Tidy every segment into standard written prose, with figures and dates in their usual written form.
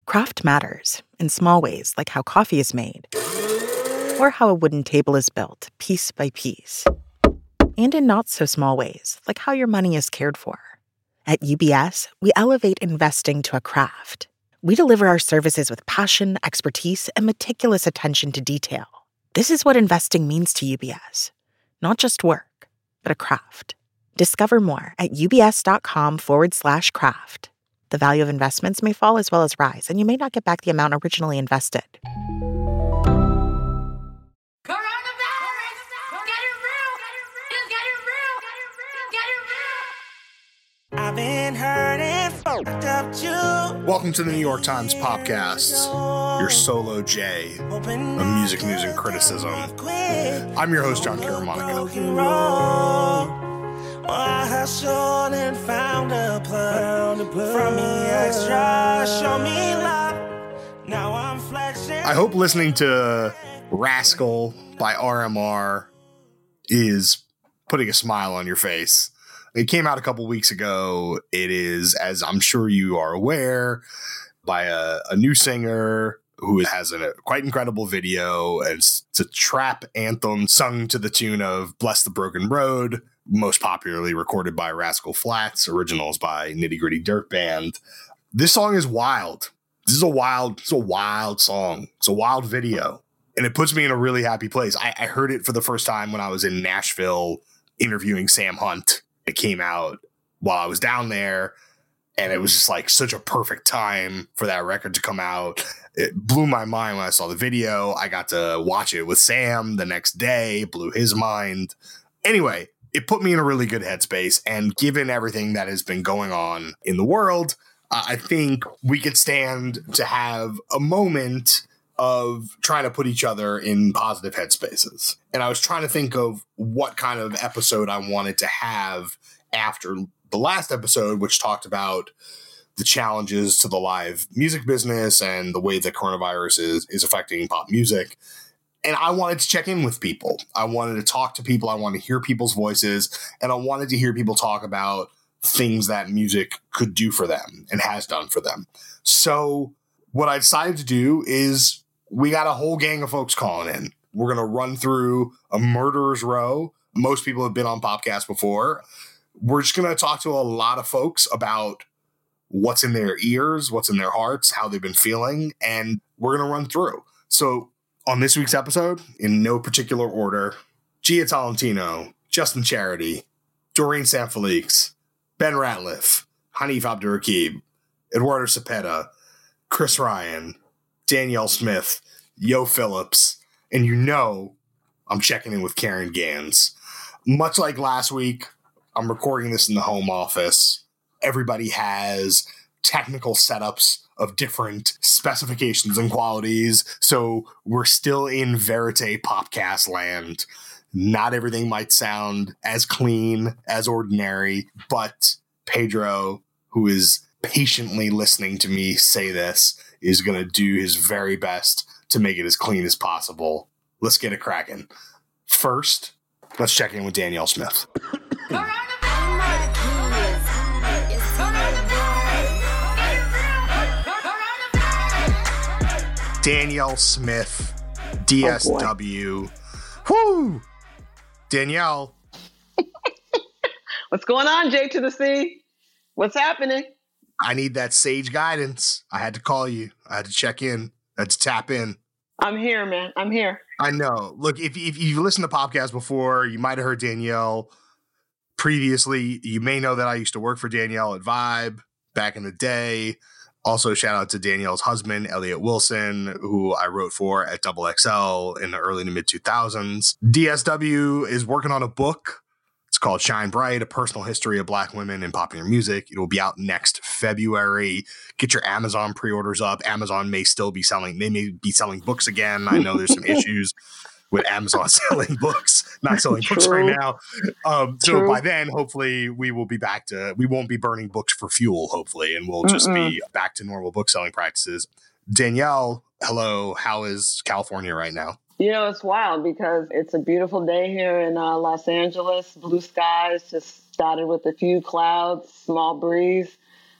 Craft matters in small ways, like how coffee is made, or how a wooden table is built, piece by piece, and in not so small ways, like how your money is cared for. At UBS, we elevate investing to a craft. We deliver our services with passion, expertise, and meticulous attention to detail. This is what investing means to UBS. Not just work, but a craft. Discover more at ubs.com/craft. The value of investments may fall as well as rise, and you may not get back the amount originally invested. I've been hurting, fucked up too. Welcome to the New York Times Popcast, your solo J of music news and criticism. I'm your host, John Caramonica. I hustled and found a plug from me extra, show me love. Now I'm flexing. I hope listening to Rascal by RMR is putting a smile on your face. It came out a couple weeks ago. It is, as I'm sure you are aware, by a new singer who has a quite incredible video. It's a trap anthem sung to the tune of Bless the Broken Road, most popularly recorded by Rascal Flatts, originals by Nitty Gritty Dirt Band. This song is wild. This is a wild song. It's a wild video. And it puts me in a really happy place. I heard it for the first time when I was in Nashville interviewing Sam Hunt. It came out while I was down there, and it was just like such a perfect time for that record to come out. It blew my mind when I saw the video. I got to watch it with Sam the next day, blew his mind. Anyway, it put me in a really good headspace, and given everything that has been going on in the world, I think we could stand to have a moment of trying to put each other in positive headspaces. And I was trying to think of what kind of episode I wanted to have after the last episode, which talked about the challenges to the live music business and the way the coronavirus is affecting pop music. And I wanted to check in with people. I wanted to talk to people. I wanted to hear people's voices. And I wanted to hear people talk about things that music could do for them and has done for them. So what I decided to do is we got a whole gang of folks calling in. We're going to run through a murderer's row. Most people have been on podcasts before. We're just going to talk to a lot of folks about what's in their ears, what's in their hearts, how they've been feeling, and we're going to run through. So on this week's episode, in no particular order, Gia Tolentino, Justin Charity, Doreen Sanfelix, Ben Ratliff, Hanif Abdurraqib, Eduardo Cepeda, Chris Ryan, Danielle Smith, Yo Phillips, and I'm checking in with Karen Gans. Much like last week, I'm recording this in the home office. Everybody has technical setups of different specifications and qualities, so we're still in Verite Popcast land. Not everything might sound as clean as ordinary, but Pedro, who is patiently listening to me say this, is going to do his very best to make it as clean as possible. Let's get it cracking. First, let's check in with Danielle Smith. Danielle Smith, DSW. Whoo! Danielle. What's going on, J to the C? What's happening? I need that sage guidance. I had to call you. I had to check in. I had to tap in. I'm here, man. I'm here. I know. Look, if you've listened to podcasts before, you might have heard Danielle previously. You may know that I used to work for Danielle at Vibe back in the day. Also, shout out to Danielle's husband, Elliot Wilson, who I wrote for at XXL in the early to mid 2000s. DSW is working on a book. It's called Shine Bright, A Personal History of Black Women in Popular Music. It will be out next February. Get your Amazon pre-orders up. Amazon may be selling books again. I know there's some issues with Amazon selling books, not selling books right now. So by then, hopefully we won't be burning books for fuel, hopefully, and we'll just be back to normal book selling practices. Danielle, hello. How is California right now? It's wild because it's a beautiful day here in Los Angeles. Blue skies, just started with a few clouds, small breeze.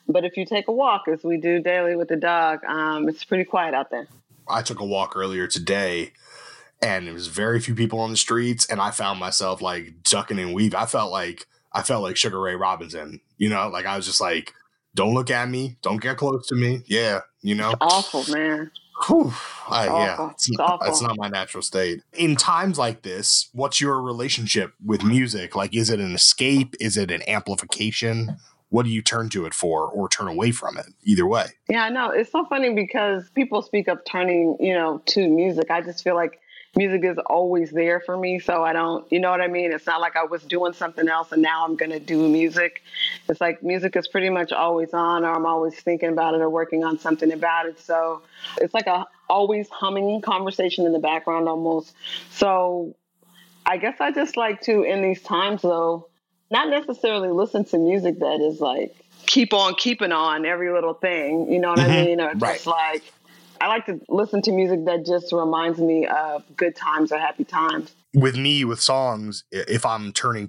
But if you take a walk, as we do daily with the dog, it's pretty quiet out there. I took a walk earlier today, and it was very few people on the streets, and I found myself like ducking and weaving. I felt like Sugar Ray Robinson, like I was just like, don't look at me, don't get close to me. Yeah, It's awful, man. Whew. Awful. It's not my natural state. In times like this, what's your relationship with music? Like, is it an escape? Is it an amplification? What do you turn to it for or turn away from it? Either way. Yeah, I know. It's so funny because people speak of turning, to music. I just feel like music is always there for me. So I don't, you know what I mean? It's not like I was doing something else and now I'm going to do music. It's like music is pretty much always on, or I'm always thinking about it or working on something about it. So it's like a always humming conversation in the background almost. So I guess I just like to, in these times though, not necessarily listen to music that is like keep on keeping on every little thing. You know what I mean? Or Right. just like, I like to listen to music that just reminds me of good times or happy times. With me, with songs, if I'm turning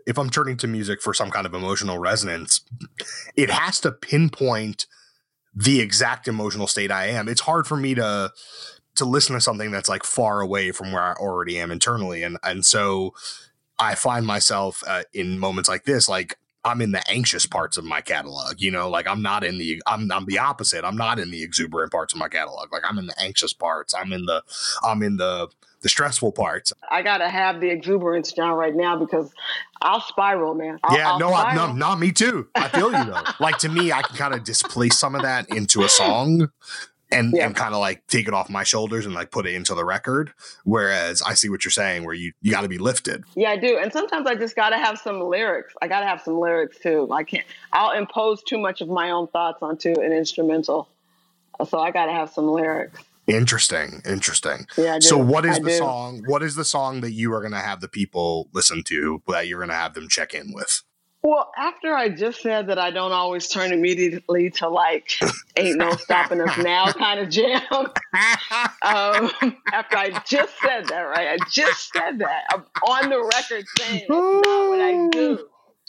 to music for some kind of emotional resonance, it has to pinpoint the exact emotional state I am. It's hard for me to listen to something that's like far away from where I already am internally. And so I find myself in moments like this, like I'm in the anxious parts of my catalog, like I'm the opposite. I'm not in the exuberant parts of my catalog. Like I'm in the anxious parts. I'm in the stressful parts. I got to have the exuberance, John, right now because I'll spiral, man. Not me too. I feel you though. Like to me, I can kind of displace some of that into a song. And kind of like take it off my shoulders and like put it into the record. Whereas I see what you're saying, where you got to be lifted. Yeah, I do. And sometimes I just got to have some lyrics. I got to have some lyrics too. I'll impose too much of my own thoughts onto an instrumental. So I got to have some lyrics. Interesting. Yeah, I do. So what is the song? What is the song that you are going to have the people listen to, that you're going to have them check in with? Well, after I just said that I don't always turn immediately to like ain't no stopping us now kind of jam. After I just said that, right? I just said that. I'm on the record saying it's not what I do.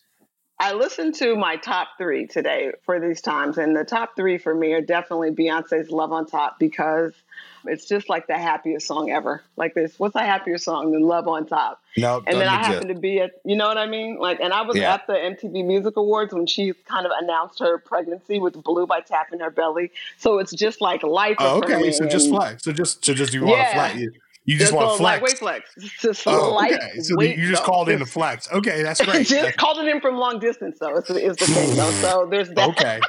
I listened to my top 3 today for these times. And the top 3 for me are definitely Beyonce's Love on Top, because it's just like the happiest song ever. Like this, what's a happier song than Love on Top? No, and then I happened to be at, you know what I mean? Like, and I was at the MTV Music Awards when she kind of announced her pregnancy with Blue by tapping her belly. So it's just like life. Oh, okay. So just flex. So just you want to flex. You just want to flex. Lightweight flex. Just okay. So you just called in the flex. Okay, that's great. Just called it in from long distance, though. Is the thing, though. So there's that.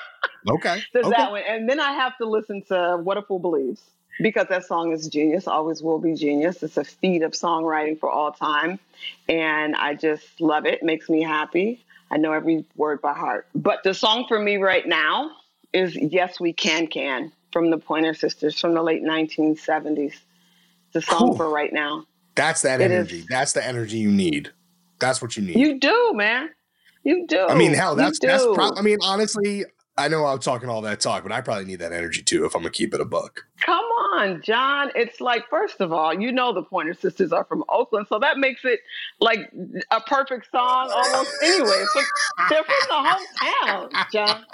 Okay. There's that one, and then I have to listen to What a Fool Believes, because that song is genius. Always will be genius. It's a feat of songwriting for all time, and I just love it. It makes me happy. I know every word by heart. But the song for me right now is Yes We Can from the Pointer Sisters from the late 1970s. The song for right now. That's that energy. That's the energy you need. That's what you need. You do, man. You do. I mean, hell, that's probably. I mean, honestly, I know I'm talking all that talk, but I probably need that energy too if I'm gonna keep it a buck. Come on, John. It's like, first of all, the Pointer Sisters are from Oakland, so that makes it like a perfect song almost anyway. But they're from the hometown, John.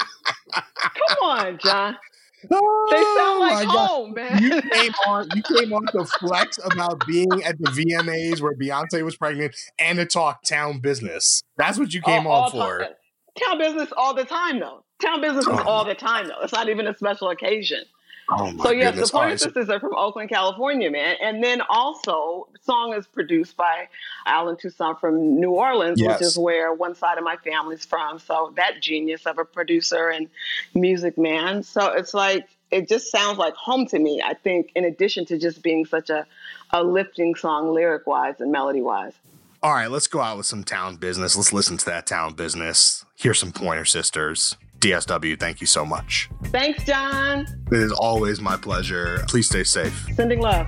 Come on, John. They sound like home, man. You came on to flex about being at the VMAs where Beyonce was pregnant and to talk town business. That's what you came on for. Town business all the time, though. Town business is all the time, though. It's not even a special occasion. Oh my goodness. The Pointer Sisters are from Oakland, California, man. And then also, the song is produced by Alan Toussaint from New Orleans, which is where one side of my family's from. So that genius of a producer and music man. So it's like, it just sounds like home to me, I think, in addition to just being such a lifting song lyric-wise and melody-wise. All right, let's go out with some town business. Let's listen to that town business. Here's some Pointer Sisters. DSW, thank you so much. Thanks, John. It is always my pleasure. Please stay safe. Sending love.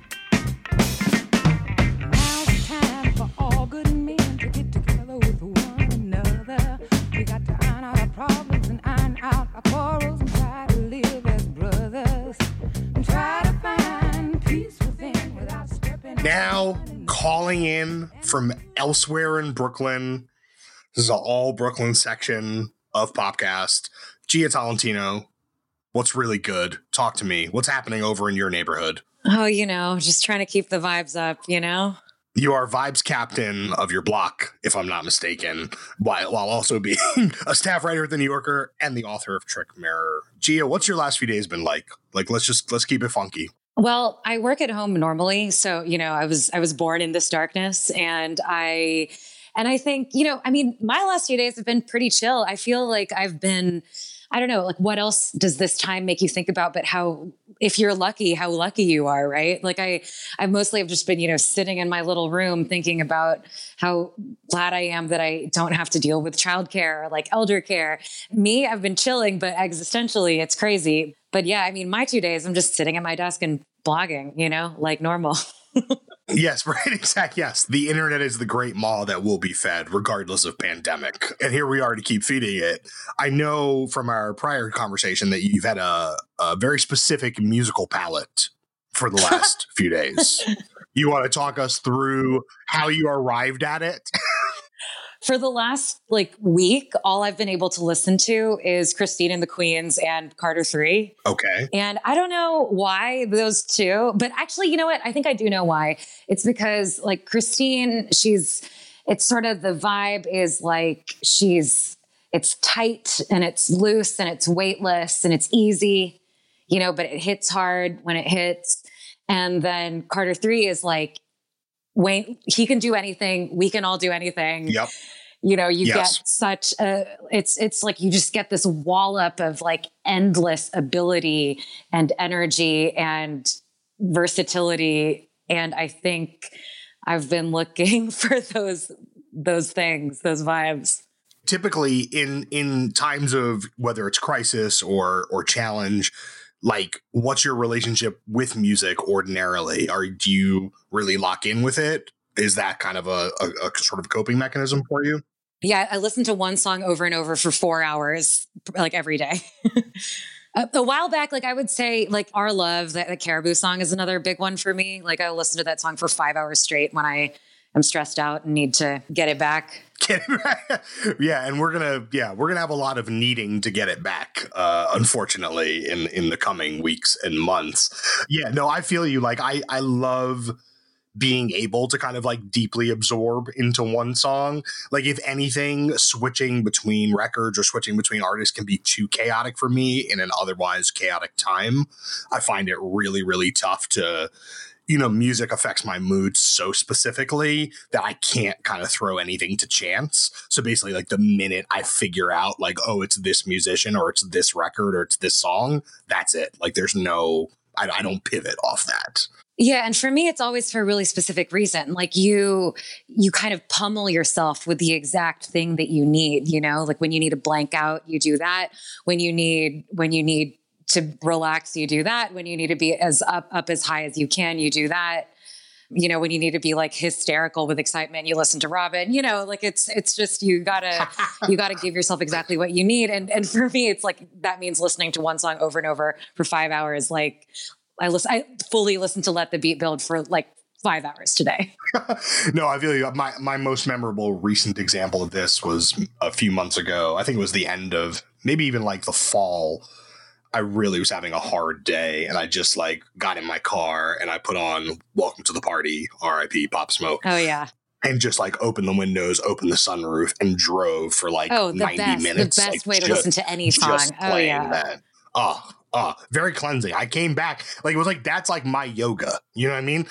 Now's the time for all good men to get together with one another. We got to iron out our problems and iron out our quarrels and try to live as brothers and try to find peace within without stepping. Now, calling in from elsewhere in Brooklyn. This is an all Brooklyn section of Popcast. Gia Tolentino, what's really good? Talk to me. What's happening over in your neighborhood? Oh, just trying to keep the vibes up. You are vibes captain of your block, if I'm not mistaken, while also being a staff writer at The New Yorker and the author of Trick Mirror. Gia, what's your last few days been like? Like, let's keep it funky. Well, I work at home normally. So, I was born in this darkness, and I think, my last few days have been pretty chill. I feel like I've been, I don't know, like what else does this time make you think about, but if you're lucky, how lucky you are, right? Like I mostly have just been, sitting in my little room thinking about how glad I am that I don't have to deal with childcare or like elder care. I've been chilling, but existentially it's crazy. But yeah, my 2 days, I'm just sitting at my desk and blogging, like normal. Yes, right. Exactly. Yes. The internet is the great maw that will be fed regardless of pandemic. And here we are to keep feeding it. I know from our prior conversation that you've had a very specific musical palette for the last few days. You want to talk us through how you arrived at it? For the last week, all I've been able to listen to is Christine and the Queens and Carter 3. Okay. And I don't know why those two, but actually, you know what? I think I do know why. It's because Christine, it's sort of the vibe is it's tight and it's loose and it's weightless and it's easy, but it hits hard when it hits. And then Carter 3 is Wayne, he can do anything. We can all do anything. Yep. Get such it's like you just get this wallop of endless ability and energy and versatility. And I think I've been looking for those things, those vibes. Typically in times of whether it's crisis or challenge, what's your relationship with music ordinarily? Do you really lock in with it? Is that kind of a sort of coping mechanism for you? Yeah, I listen to one song over and over for 4 hours, every day. A while back, I would say Our Love, the Caribou song is another big one for me. I listen to that song for 5 hours straight when I am stressed out and need to get it back. Yeah, and we're gonna have a lot of needing to get it back, unfortunately, in the coming weeks and months. Yeah, no, I feel you. I love being able to kind of deeply absorb into one song. If anything, switching between records or switching between artists can be too chaotic for me in an otherwise chaotic time. I find it really, really tough to, music affects my mood so specifically that I can't kind of throw anything to chance. So basically, the minute I figure out oh, it's this musician or it's this record or it's this song, that's it. There's no, I don't pivot off that. Yeah. And for me, it's always for a really specific reason. You kind of pummel yourself with the exact thing that you need, when you need to blank out, you do that. When you need to relax, you do that. When you need to be as up as high as you can, you do that. When you need to be hysterical with excitement, you listen to Robin, it's just, you gotta give yourself exactly what you need. And for me, it's that means listening to one song over and over for 5 hours. I fully listened to Let the Beat Build for 5 hours today. No, I feel you. My most memorable recent example of this was a few months ago. I think it was the end of maybe even the fall. I really was having a hard day, and I just got in my car and I put on Welcome to the Party, R.I.P. Pop Smoke. Oh yeah. And just opened the windows, opened the sunroof, and drove for 90 minutes. The best way to listen to any song. Just playing that. Very cleansing. I came back. It was that's my yoga. You know what I mean?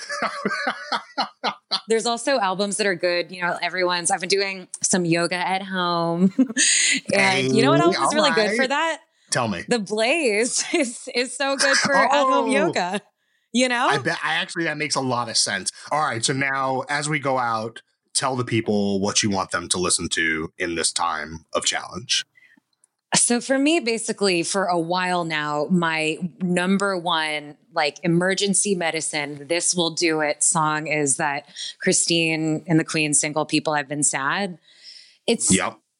There's also albums that are good. I've been doing some yoga at home. And you know what else is really good for that? Tell me. The Blaze is so good for at-home yoga, that makes a lot of sense. All right. So now as we go out, tell the people what you want them to listen to in this time of challenge. So for me, basically for a while now, my number one, emergency medicine, this will do it song is that Christine and the Queen single People I've Been Sad. It's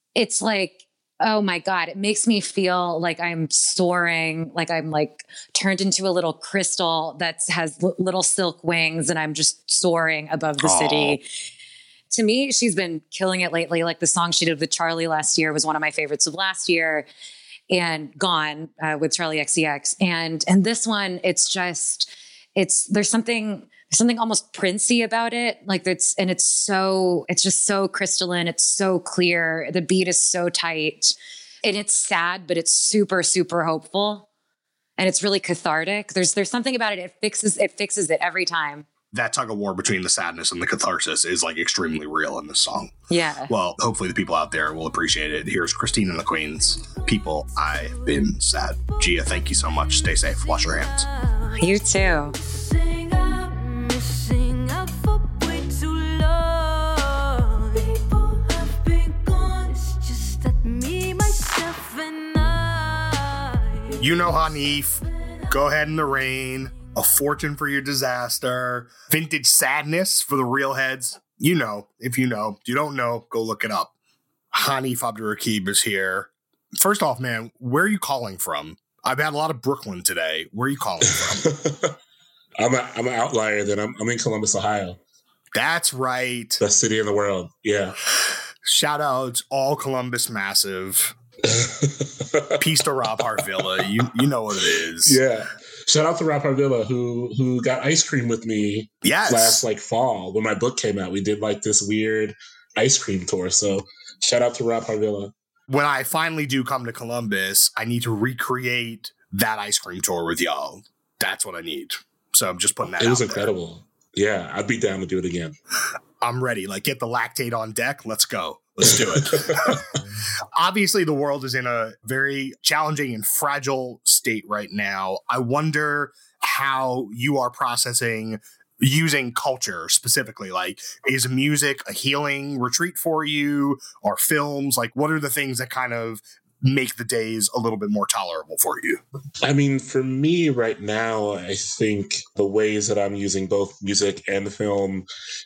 oh my God, it makes me feel like I'm soaring, I'm turned into a little crystal that has little silk wings and I'm just soaring above the city. To me, she's been killing it lately. The song she did with Charlie last year was one of my favorites of last year. and Gone with Charlie XCX. And this one, there's something almost Princey about it. Like it's just so crystalline. It's so clear. The beat is so tight and it's sad, but it's super, super hopeful. And it's really cathartic. There's something about it. It fixes it every time. That tug of war between the sadness and the catharsis is like extremely real in this song. Yeah. Well, hopefully the people out there will appreciate it. Here's Christine and the Queens. People, I've been sad. Gia, thank you so much. Stay safe. Wash your hands. You too. You know Hanif. Go Ahead in the Rain. A Fortune for Your Disaster. Vintage Sadness for the real heads. You know. If you know. If you don't know, go look it up. Hanif Abdurraqib is here. First off, man, where are you calling from? I've had a lot of Brooklyn today. Where are you calling from? I'm an outlier. Then I'm in Columbus, Ohio. That's right. Best city in the world. Yeah. Shout out all Columbus Massive. Peace to Rob Harvilla. You know what it is. Yeah. Shout out to Rob Harvilla who got ice cream with me last fall when my book came out. We did this weird ice cream tour. So shout out to Rob Harvilla. When I finally do come to Columbus, I need to recreate that ice cream tour with y'all. That's what I need. So I'm just putting that out. It was incredible. There. Yeah, I'd be down to do it again. I'm ready. Get the lactate on deck. Let's go. Let's do it. Obviously, the world is in a very challenging and fragile state right now. I wonder how you are processing using culture specifically. Is music a healing retreat for you, or films? What are the things that kind of make the days a little bit more tolerable for you? I mean, for me right now, I think the ways that I'm using both music and film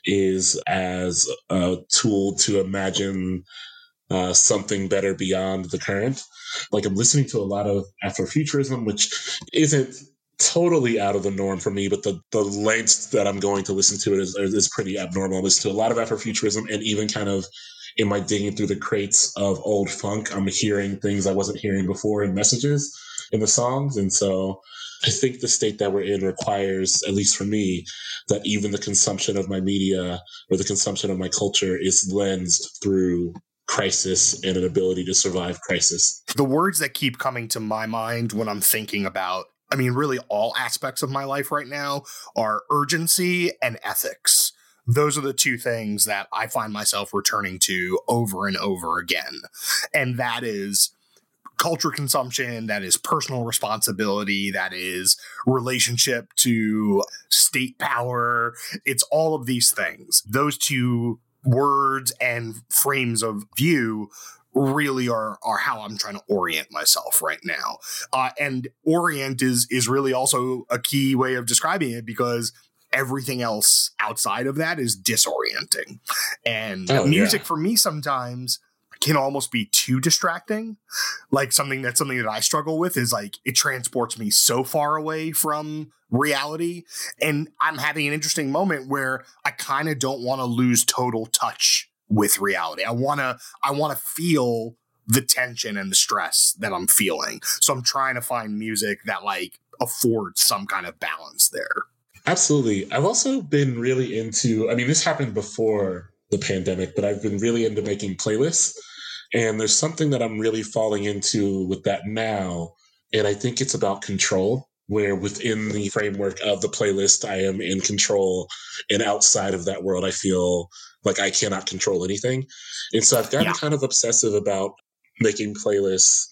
is as a tool to imagine something better beyond the current. I'm listening to a lot of Afrofuturism, which isn't totally out of the norm for me, but the lengths that I'm going to listen to it is pretty abnormal. I listen to a lot of Afrofuturism, and even kind of in my digging through the crates of old funk, I'm hearing things I wasn't hearing before in messages in the songs. And so I think the state that we're in requires, at least for me, that even the consumption of my media or the consumption of my culture is lensed through crisis and an ability to survive crisis. The words that keep coming to my mind when I'm thinking about, really all aspects of my life right now, are urgency and ethics. Those are the two things that I find myself returning to over and over again. And that is culture consumption, that is personal responsibility, that is relationship to state power. It's all of these things. Those two words and frames of view really are how I'm trying to orient myself right now. And orient is really also a key way of describing it, because everything else outside of that is disorienting. And music for me sometimes can almost be too distracting. Something that I struggle with is it transports me so far away from reality. And I'm having an interesting moment where I kind of don't want to lose total touch with reality. I want to feel the tension and the stress that I'm feeling. So I'm trying to find music that affords some kind of balance there. Absolutely. I've also been really into, this happened before the pandemic, but I've been really into making playlists. And there's something that I'm really falling into with that now. And I think it's about control, where within the framework of the playlist, I am in control. And outside of that world, I feel like I cannot control anything. And so I've gotten kind of obsessive about making playlists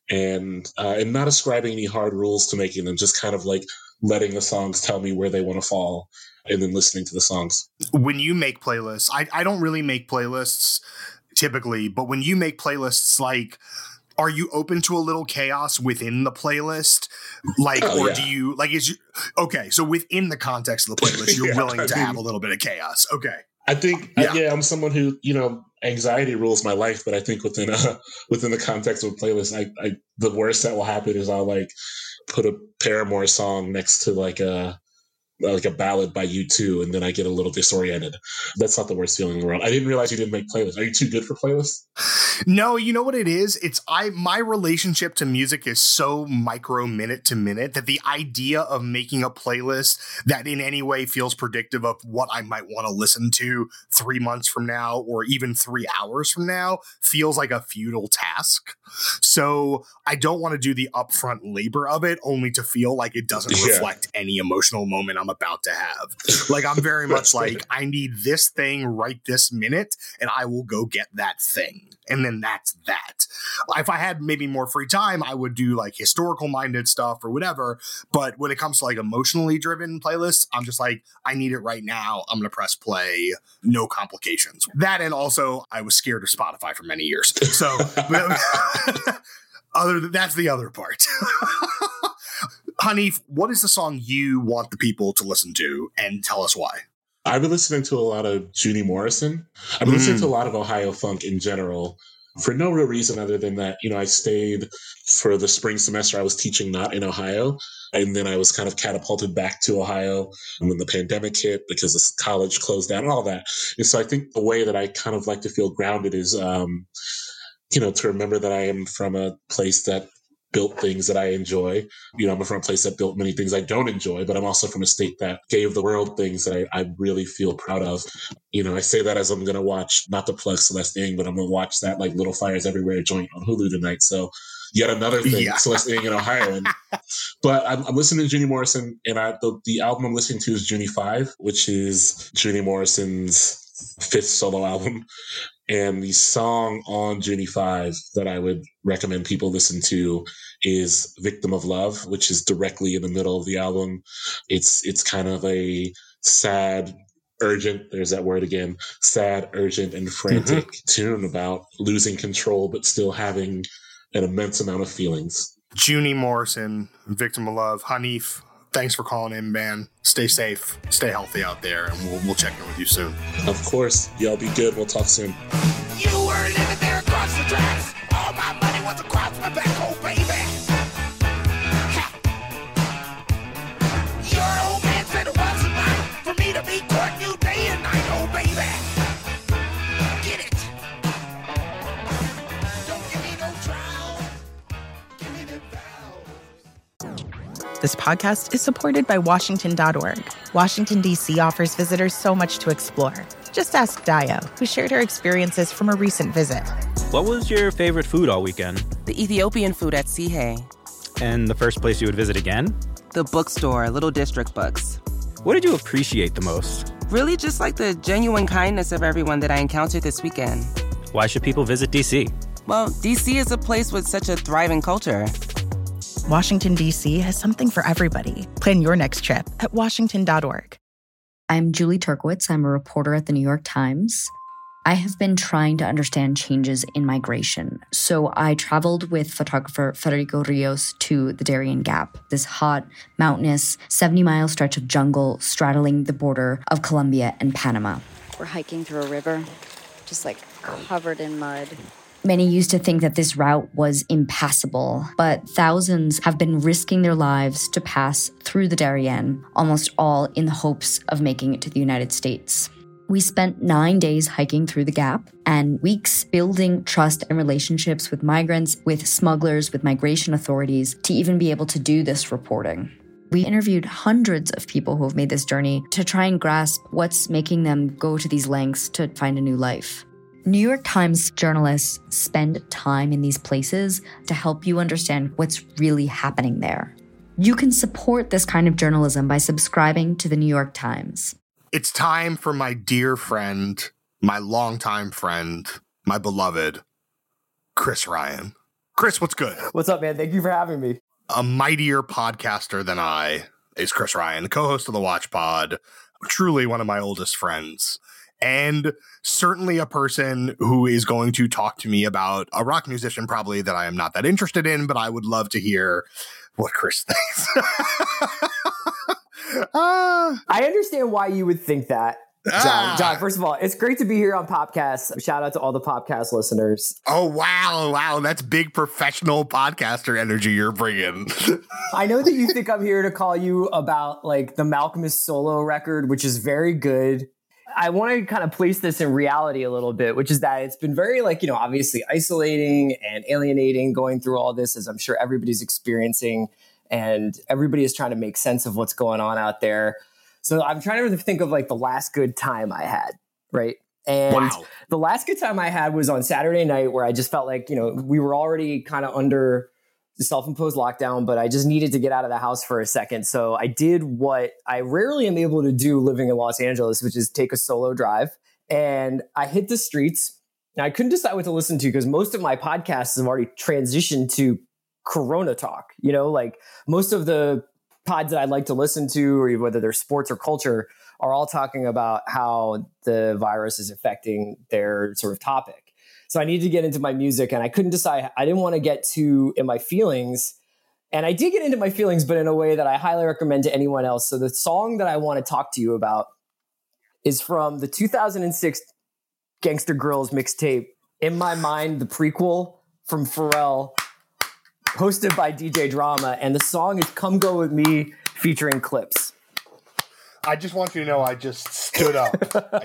and not ascribing any hard rules to making them, just kind of letting the songs tell me where they want to fall and then listening to the songs. When you make playlists, I don't really make playlists typically, but when you make playlists, are you open to a little chaos within the playlist? Do you okay, so within the context of the playlist, you're willing to have a little bit of chaos. Okay. I think, I'm someone who, anxiety rules my life, but I think within the context of a playlist, I the worst that will happen is I'll put a Paramore song next to like a ballad by U2, and then I get a little disoriented. That's not the worst feeling in the world. I didn't realize you didn't make playlists. Are you too good for playlists? No, you know what it is? My relationship to music is so micro minute to minute that the idea of making a playlist that in any way feels predictive of what I might want to listen to 3 months from now or even 3 hours from now feels like a futile task. So I don't want to do the upfront labor of it only to feel like it doesn't reflect any emotional moment I'm about to have. Like, I'm very much like, I need this thing right this minute, and I will go get that thing. And then that's that. If I had maybe more free time, I would do like historical minded stuff or whatever. But when it comes to like emotionally driven playlists, I'm just like, I need it right now. I'm going to press play. No complications. That, and also I was scared of Spotify for many years. So that's the other part. Hanif, what is the song you want the people to listen to, and tell us why? I've been listening to a lot of Junie Morrison. I've been listening to a lot of Ohio funk in general for no real reason other than that, I stayed for the spring semester. I was teaching not in Ohio. And then I was kind of catapulted back to Ohio when the pandemic hit because the college closed down and all that. And so I think the way that I kind of like to feel grounded is, to remember that I am from a place that built things that I enjoy. I'm from a place that built many things I don't enjoy, but I'm also from a state that gave the world things that I really feel proud of. I say that as I'm going to watch, not to plug Celeste Ng, but I'm going to watch that like Little Fires Everywhere joint on Hulu tonight. So yet another thing, Celeste Ng in Ohio. But I'm listening to Junie Morrison, and the album I'm listening to is Junie 5, which is Junie Morrison's 5th solo album. And the song on Junie 5 that I would recommend people listen to is Victim of Love, which is directly in the middle of the album. It's kind of a sad, urgent, there's that word again, sad, urgent, and frantic tune about losing control, but still having an immense amount of feelings. Junie Morrison, Victim of Love. Hanif, thanks for calling in, man. Stay safe, stay healthy out there, and we'll check in with you soon. Of course. Y'all be good. We'll talk soon. You were living there across the tracks. All my money was across my back, oh baby. Ha. Your old man said it wasn't right for me to be courting you day and night, oh baby. Get it. Don't give me no trial. Give me the vows. This podcast is supported by Washington.org. Washington, D.C. offers visitors so much to explore. Just ask Dio, who shared her experiences from a recent visit. What was your favorite food all weekend? The Ethiopian food at Sihe. And the first place you would visit again? The bookstore, Little District Books. What did you appreciate the most? Really just like the genuine kindness of everyone that I encountered this weekend. Why should people visit D.C.? Well, D.C. is a place with such a thriving culture. Washington, D.C. has something for everybody. Plan your next trip at Washington.org. I'm Julie Turkowitz. I'm a reporter at the New York Times. I have been trying to understand changes in migration. So I traveled with photographer Federico Rios to the Darien Gap, this hot, mountainous, 70-mile stretch of jungle straddling the border of Colombia and Panama. We're hiking through a river, just like covered in mud. Many used to think that this route was impassable, but thousands have been risking their lives to pass through the Darien, almost all in the hopes of making it to the United States. We spent 9 days hiking through the Gap and weeks building trust and relationships with migrants, with smugglers, with migration authorities to even be able to do this reporting. We interviewed hundreds of people who have made this journey to try and grasp what's making them go to these lengths to find a new life. New York Times journalists spend time in these places to help you understand what's really happening there. You can support this kind of journalism by subscribing to the New York Times. It's time for my dear friend, my longtime friend, my beloved, Chris Ryan. Chris, what's good? What's up, man? Thank you for having me. A mightier podcaster than I is Chris Ryan, the co-host of the Watch Pod, truly one of my oldest friends. And certainly a person who is going to talk to me about a rock musician probably that I am not that interested in, but I would love to hear what Chris thinks. I understand why you would think that. John, first of all, it's great to be here on Popcast. Shout out to all the Popcast listeners. Oh, wow. That's big professional podcaster energy you're bringing. I know that you think I'm here to call you about like the Malcolmist solo record, which is very good. I want to kind of place this in reality a little bit, which is that it's been very like, obviously isolating and alienating going through all this, as I'm sure everybody's experiencing, and everybody is trying to make sense of what's going on out there. So I'm trying to think of like the last good time I had, right? And the last good time I had was on Saturday night, where I just felt like, we were already kind of under the self-imposed lockdown, but I just needed to get out of the house for a second. So I did what I rarely am able to do living in Los Angeles, which is take a solo drive. And I hit the streets. Now, I couldn't decide what to listen to because most of my podcasts have already transitioned to Corona talk. Like most of the pods that I'd like to listen to, or whether they're sports or culture, are all talking about how the virus is affecting their sort of topic. So I needed to get into my music, and I couldn't decide. I didn't want to get too in my feelings. And I did get into my feelings, but in a way that I highly recommend to anyone else. So the song that I want to talk to you about is from the 2006 Gangsta Girls mixtape, In My Mind, the prequel from Pharrell, hosted by DJ Drama, and the song is Come Go With Me featuring Clips. I just want you to know I just stood up.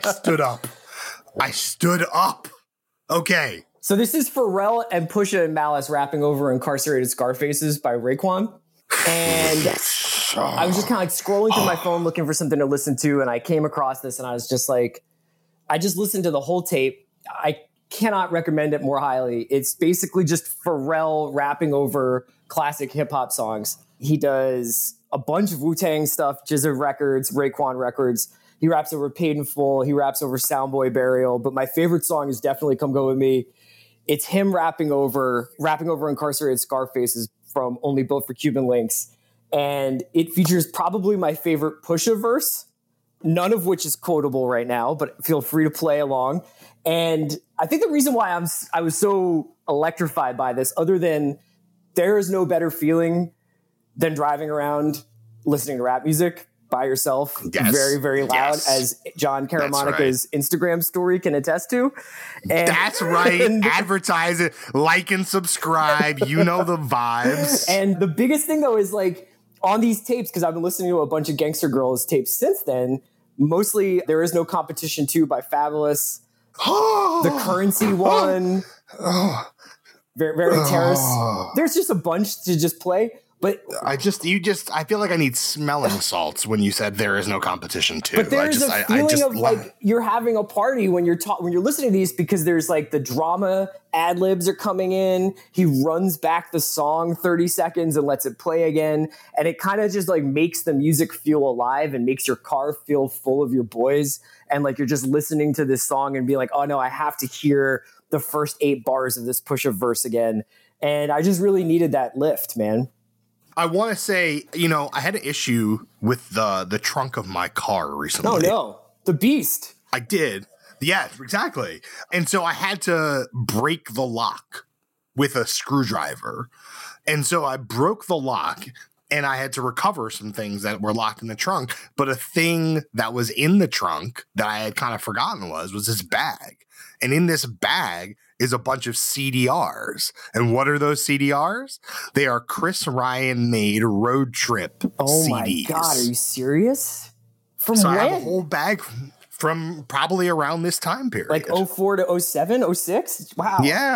I stood up. Okay. So this is Pharrell and Pusha and Malice rapping over Incarcerated Scarfaces by Raekwon. And I was just kind of like scrolling through my phone looking for something to listen to, and I came across this, and I was just like, I just listened to the whole tape. I cannot recommend it more highly. It's basically just Pharrell rapping over classic hip hop songs. He does a bunch of Wu-Tang stuff, Jizza records, Raekwon records. He raps over Paid in Full. He raps over Soundboy Burial. But my favorite song is definitely Come Go With Me. It's him rapping over Incarcerated Scarfaces from Only Built for Cuban Links. And it features probably my favorite Pusha verse, none of which is quotable right now, but feel free to play along. And I think the reason why I was so electrified by this, other than there is no better feeling than driving around listening to rap music by yourself, very, very loud, as John Caramonica's Instagram story can attest to. And, that's right. Advertise it, like and subscribe. You know the vibes. And the biggest thing, though, is like on these tapes, because I've been listening to a bunch of Gangsta Girls tapes since then, mostly There Is No Competition 2 by Fabulous, the Currency one, very Terrace. There's just a bunch to just play. But I feel like I need smelling salts when you said There Is No Competition 2. But there's a feeling of like you're having a party when you're listening to these, because there's like the drama ad libs are coming in. He runs back the song 30 seconds and lets it play again. And it kind of just like makes the music feel alive and makes your car feel full of your boys. And like you're just listening to this song and being like, oh no, I have to hear the first 8 bars of this Pusha verse again. And I just really needed that lift, man. I want to say, I had an issue with the trunk of my car recently. Oh, no. The beast. I did. Yeah, exactly. And so I had to break the lock with a screwdriver. And so I broke the lock, and I had to recover some things that were locked in the trunk. But a thing that was in the trunk that I had kind of forgotten was this bag. And in this bag is a bunch of CDRs. And what are those CDRs? They are Chris Ryan made road trip CDs. Oh my God, are you serious? From so when? I have a whole bag from probably around this time period. Like 04 to 07, 06? Wow.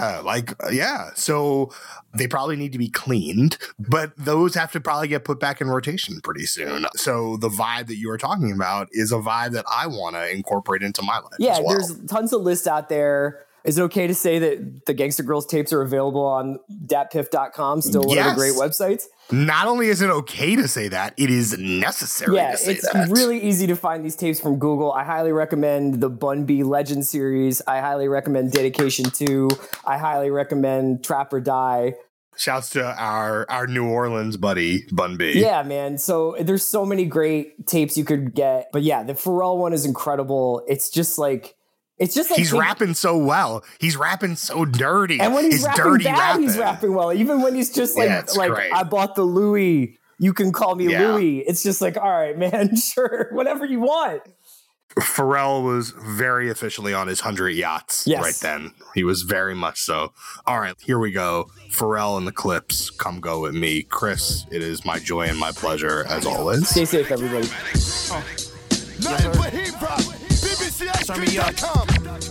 Yeah. So they probably need to be cleaned, but those have to probably get put back in rotation pretty soon. So the vibe that you were talking about is a vibe that I want to incorporate into my life. Yeah, as well. There's tons of lists out there. Is it okay to say that the Gangsta Girls tapes are available on datpiff.com? Still one of the great websites. Not only is it okay to say that, it is necessary to say that. It's really easy to find these tapes from Google. I highly recommend the Bun B Legend series. I highly recommend Dedication 2. I highly recommend Trap or Die. Shouts to our New Orleans buddy, Bun B. Yeah, man. So there's so many great tapes you could get. But yeah, the Pharrell one is incredible. It's just like he's rapping so well. He's rapping so dirty. And when he's rapping dirty bad, he's rapping well. Even when he's just like great. I bought the Louis. You can call me Louis. It's just like, all right, man, sure, whatever you want. Pharrell was very officially on his 100 yachts right then. He was very much so. All right, here we go. Pharrell and the Clips, Come Go With Me. Chris, it is my joy and my pleasure as always. Stay safe, everybody. Nothing but hip hop. BBCSP.com.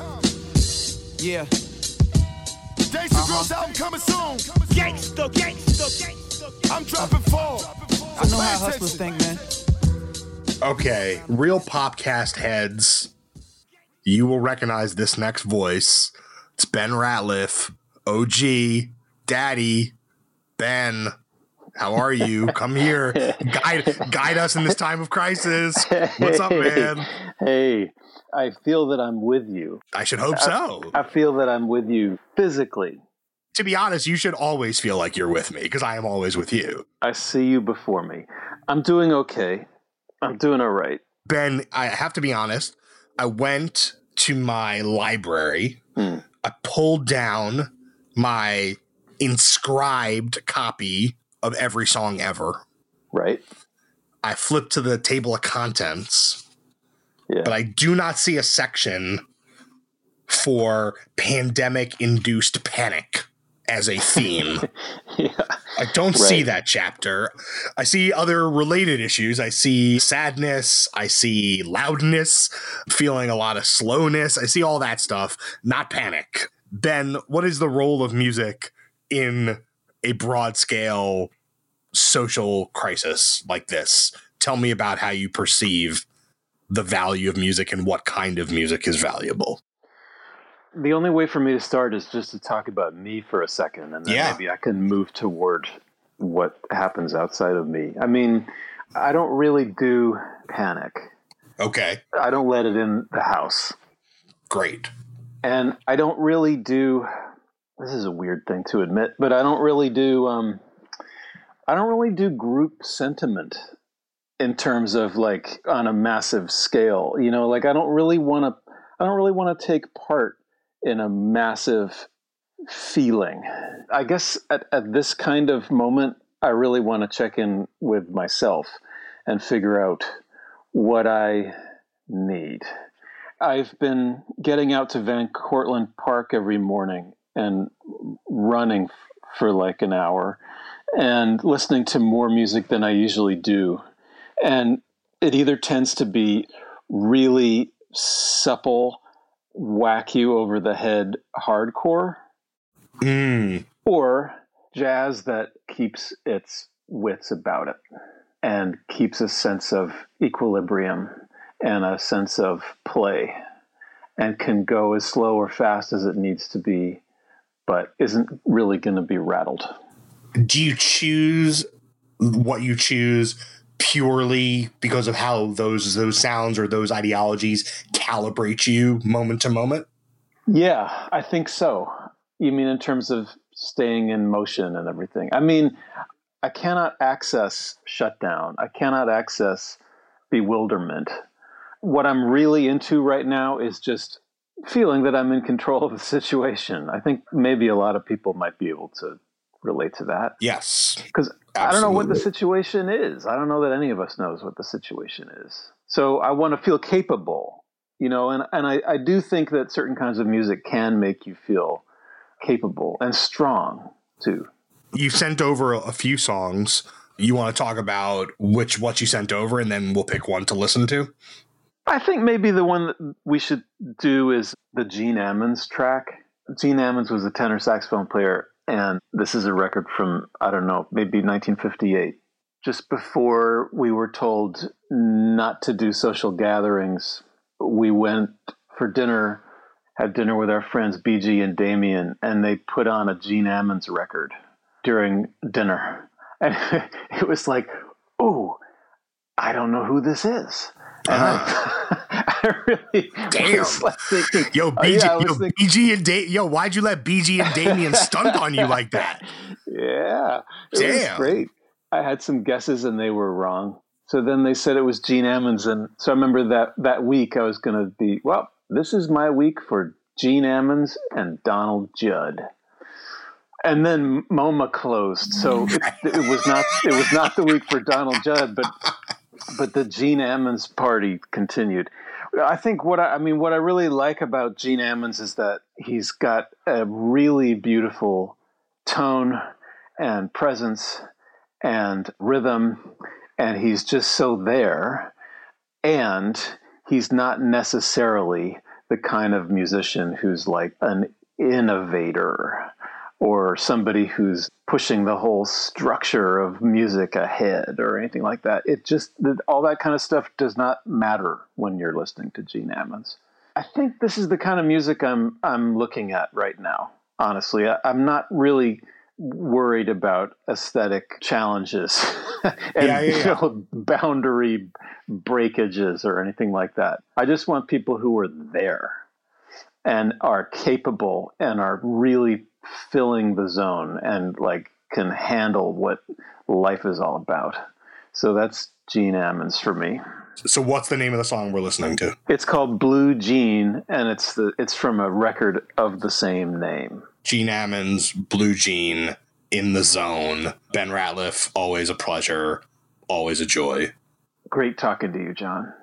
Yeah. Gangsta Girls album coming soon. Gangsta, gangsta, gangsta. I'm dropping 4. I know how hustlers think, man. Okay, real Popcast heads, you will recognize this next voice. It's Ben Ratliff, OG, Daddy, Ben. How are you? Come here, guide us in this time of crisis. What's up, man? Hey, I feel that I'm with you. I should hope so. I feel that I'm with you physically. To be honest, you should always feel like you're with me because I am always with you. I see you before me. I'm doing okay. I'm doing all right. Ben, I have to be honest. I went to my library. I pulled down my inscribed copy of every song ever. Right. I flipped to the table of contents. Yeah. But I do not see a section for pandemic-induced panic as a theme. Yeah. I don't see that chapter. I see other related issues. I see sadness. I see loudness, feeling a lot of slowness. I see all that stuff, not panic. Ben, what is the role of music in a broad scale social crisis like this? Tell me about how you perceive the value of music and what kind of music is valuable. The only way for me to start is just to talk about me for a second, and then maybe I can move toward what happens outside of me. I mean, I don't really do panic. Okay. I don't let it in the house. Great. And I don't really do, this is a weird thing to admit, but I don't really do group sentiment in terms of like on a massive scale. You know, like I don't really want to take part in a massive feeling. I guess at this kind of moment, I really want to check in with myself and figure out what I need. I've been getting out to Van Cortlandt Park every morning and running for like an hour and listening to more music than I usually do. And it either tends to be really supple, whack you over the head hardcore, or jazz that keeps its wits about it and keeps a sense of equilibrium and a sense of play and can go as slow or fast as it needs to be, but isn't really going to be rattled. Do you choose what you choose purely because of how those sounds or those ideologies calibrate you moment to moment? Yeah, I think so. You mean in terms of staying in motion and everything? I mean, I cannot access shutdown. I cannot access bewilderment. What I'm really into right now is just feeling that I'm in control of the situation. I think maybe a lot of people might be able to relate to that. Yes. Because I don't know what the situation is. I don't know that any of us knows what the situation is. So I want to feel capable, you know, and I do think that certain kinds of music can make you feel capable and strong too. You sent over a few songs. You want to talk about what you sent over, and then we'll pick one to listen to? I think maybe the one that we should do is the Gene Ammons track. Gene Ammons was a tenor saxophone player, and this is a record from, I don't know, maybe 1958. Just before we were told not to do social gatherings, we went for dinner, had dinner with our friends BG and Damien, and they put on a Gene Ammons record during dinner. And it was like, ooh, I don't know who this is. And I really was like thinking, BG and why'd you let BG and Damien stunt on you like that? Yeah, it was great. I had some guesses and they were wrong. So then they said it was Gene Ammons, and so I remember that week I was going to be, well, this is my week for Gene Ammons and Donald Judd. And then MoMA closed, so it was not the week for Donald Judd, but the Gene Ammons party continued. I think what I really like about Gene Ammons is that he's got a really beautiful tone and presence and rhythm, and he's just so there. And he's not necessarily the kind of musician who's like an innovator or somebody who's pushing the whole structure of music ahead or anything like that. It just, all that kind of stuff does not matter when you're listening to Gene Ammons. I think this is the kind of music I'm looking at right now. Honestly, I'm not really worried about aesthetic challenges and you know, boundary breakages or anything like that. I just want people who are there and are capable and are really filling the zone and like can handle what life is all about. So that's Gene Ammons for me. So what's the name of the song we're listening to? It's called Blue Jean, and it's from a record of the same name. Gene Ammons, Blue Jean, In the Zone. Ben Ratliff, always a pleasure, always a joy. Great talking to you, John.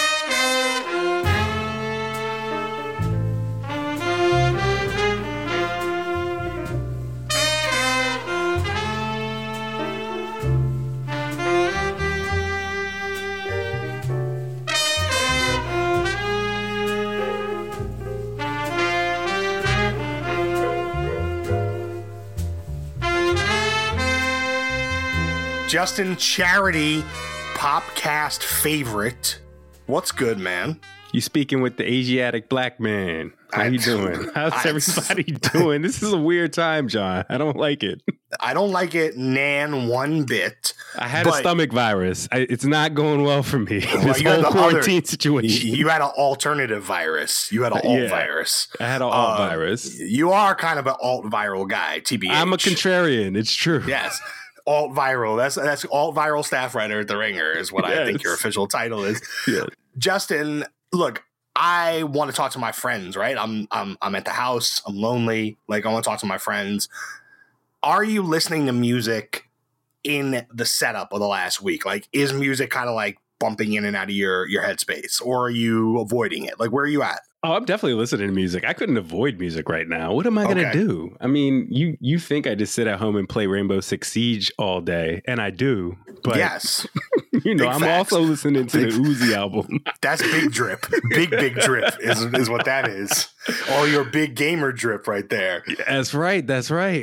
Justin Charity, Popcast favorite. What's good, man? You speaking with the Asiatic black man. How you doing? How's everybody doing? This is a weird time, John. I don't like it. I don't like it, nan, one bit. I had a stomach virus. It's not going well for me. This whole quarantine situation. You had an alternative virus. You had an alt virus. I had an alt virus. You are kind of an alt viral guy, TBH. I'm a contrarian. It's true. Yes. Alt viral. That's alt viral staff writer at The Ringer is what I think your official title is. Yeah. Justin, look, I want to talk to my friends, right? I'm at the house. I'm lonely. Like, I want to talk to my friends. Are you listening to music in the setup of the last week? Like, is music kind of like bumping in and out of your headspace, or are you avoiding it? Like, where are you at? Oh, I'm definitely listening to music. I couldn't avoid music right now. What am I going to do? I mean, you think I just sit at home and play Rainbow Six Siege all day, and I do. But yes, you know, I'm also listening to the Uzi album. That's big drip. Big drip is what that is. All your big gamer drip right there. That's right. That's right.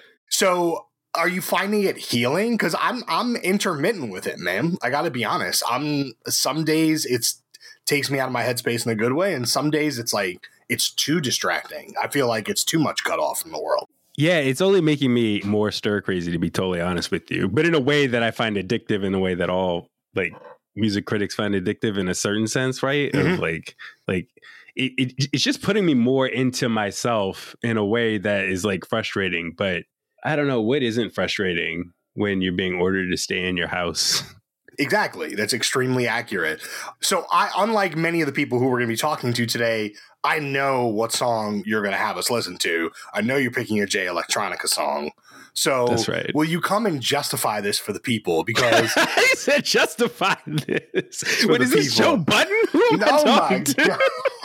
So are you finding it healing? Because I'm intermittent with it, man. I got to be honest. Some days it's takes me out of my headspace in a good way, and some days it's like it's too distracting. I feel like it's too much cut off from the world. Yeah, it's only making me more stir crazy, to be totally honest with you. But in a way that I find addictive, in a way that all like music critics find addictive in a certain sense, right? Mm-hmm. Of like it's just putting me more into myself in a way that is like frustrating. But I don't know what isn't frustrating when you're being ordered to stay in your house. Exactly. That's extremely accurate. So unlike many of the people who we're going to be talking to today, I know what song you're going to have us listen to. I know you're picking a Jay Electronica song. So that's right. Will you come and justify this for the people? Because I said justify this. What is this, Joe Budden? No, my God.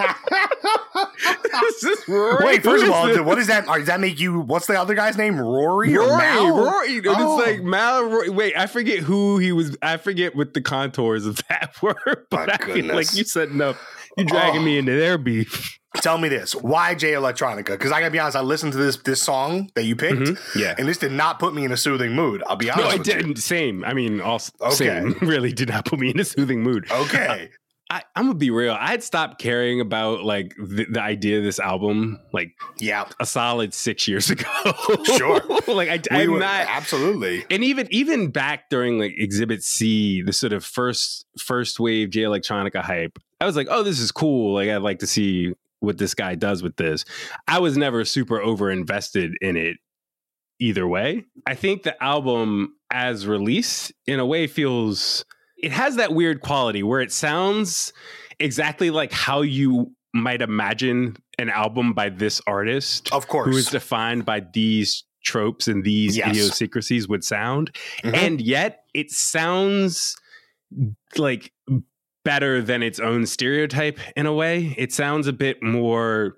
Wait, first of all, what does that? Does that make you? What's the other guy's name? Rory or Mal? Rory. Oh. It's like Mal. Wait, I forget who he was. I forget what the contours of that were. But I feel like you setting up. You're dragging me into their beef. Tell me this. Why Jay Electronica? Because I gotta be honest, I listened to this song that you picked. Mm-hmm. Yeah. And this did not put me in a soothing mood. I'll be honest. No, it didn't. Same. I mean, same. Really did not put me in a soothing mood. Okay. I'm gonna be real. I had stopped caring about like the idea of this album like a solid 6 years ago. Sure. Like I'm not absolutely. And even back during like Exhibit C, the sort of first wave Jay Electronica hype, I was like, oh, this is cool. Like I'd like to see what this guy does with this. I was never super over invested in it either way. I think the album as released in a way it has that weird quality where it sounds exactly like how you might imagine an album by this artist. Of course. Who is defined by these tropes and these idiosyncrasies would sound. Mm-hmm. And yet it sounds like better than its own stereotype in a way. It sounds a bit more,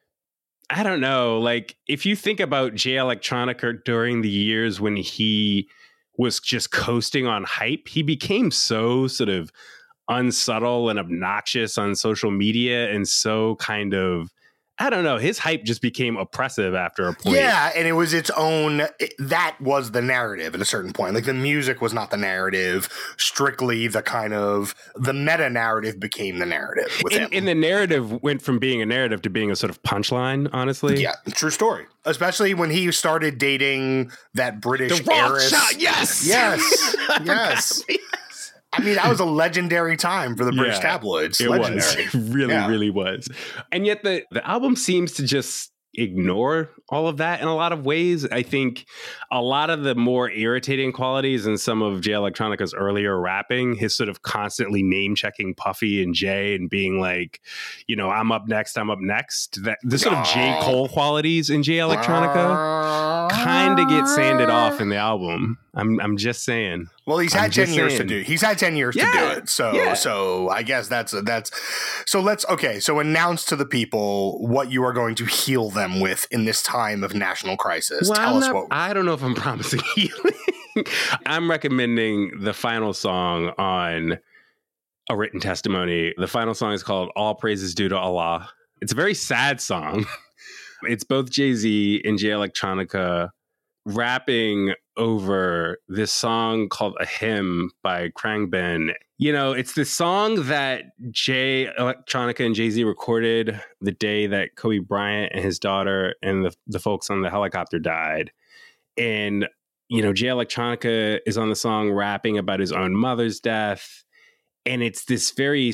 I don't know, like if you think about Jay Electronica during the years when he was just coasting on hype, he became so sort of unsubtle and obnoxious on social media and so kind of, I don't know, his hype just became oppressive after a point. Yeah, and it was its own, that was the narrative at a certain point. Like the music was not the narrative, strictly the kind of, the meta narrative became the narrative with him. And the narrative went from being a narrative to being a sort of punchline, honestly. Yeah, true story. Especially when he started dating that British the heiress. Shot, yes! Yes, yes. I mean, that was a legendary time for the British tabloids. It legendary. was. It really was. And yet the album seems to just ignore all of that in a lot of ways. I think a lot of the more irritating qualities in some of Jay Electronica's earlier rapping, his sort of constantly name-checking Puffy and Jay and being like, you know, I'm up next. That the sort of J. Cole qualities in Jay Electronica kind of get sanded off in the album. I'm just saying. Well, he's had 10 years to do. He's had 10 years to do it. So I guess that's so so announce to the people what you are going to heal them with in this time of national crisis. Well, Tell us what. I don't know if I'm promising healing. I'm recommending the final song on A Written Testimony. The final song is called All Praises Due to Allah. It's a very sad song. It's both Jay-Z and Jay Electronica rapping over this song called A Hymn by Khruangbin. You know, it's the song that Jay Electronica and Jay-Z recorded the day that Kobe Bryant and his daughter and the folks on the helicopter died. And, you know, Jay Electronica is on the song rapping about his own mother's death. And it's this very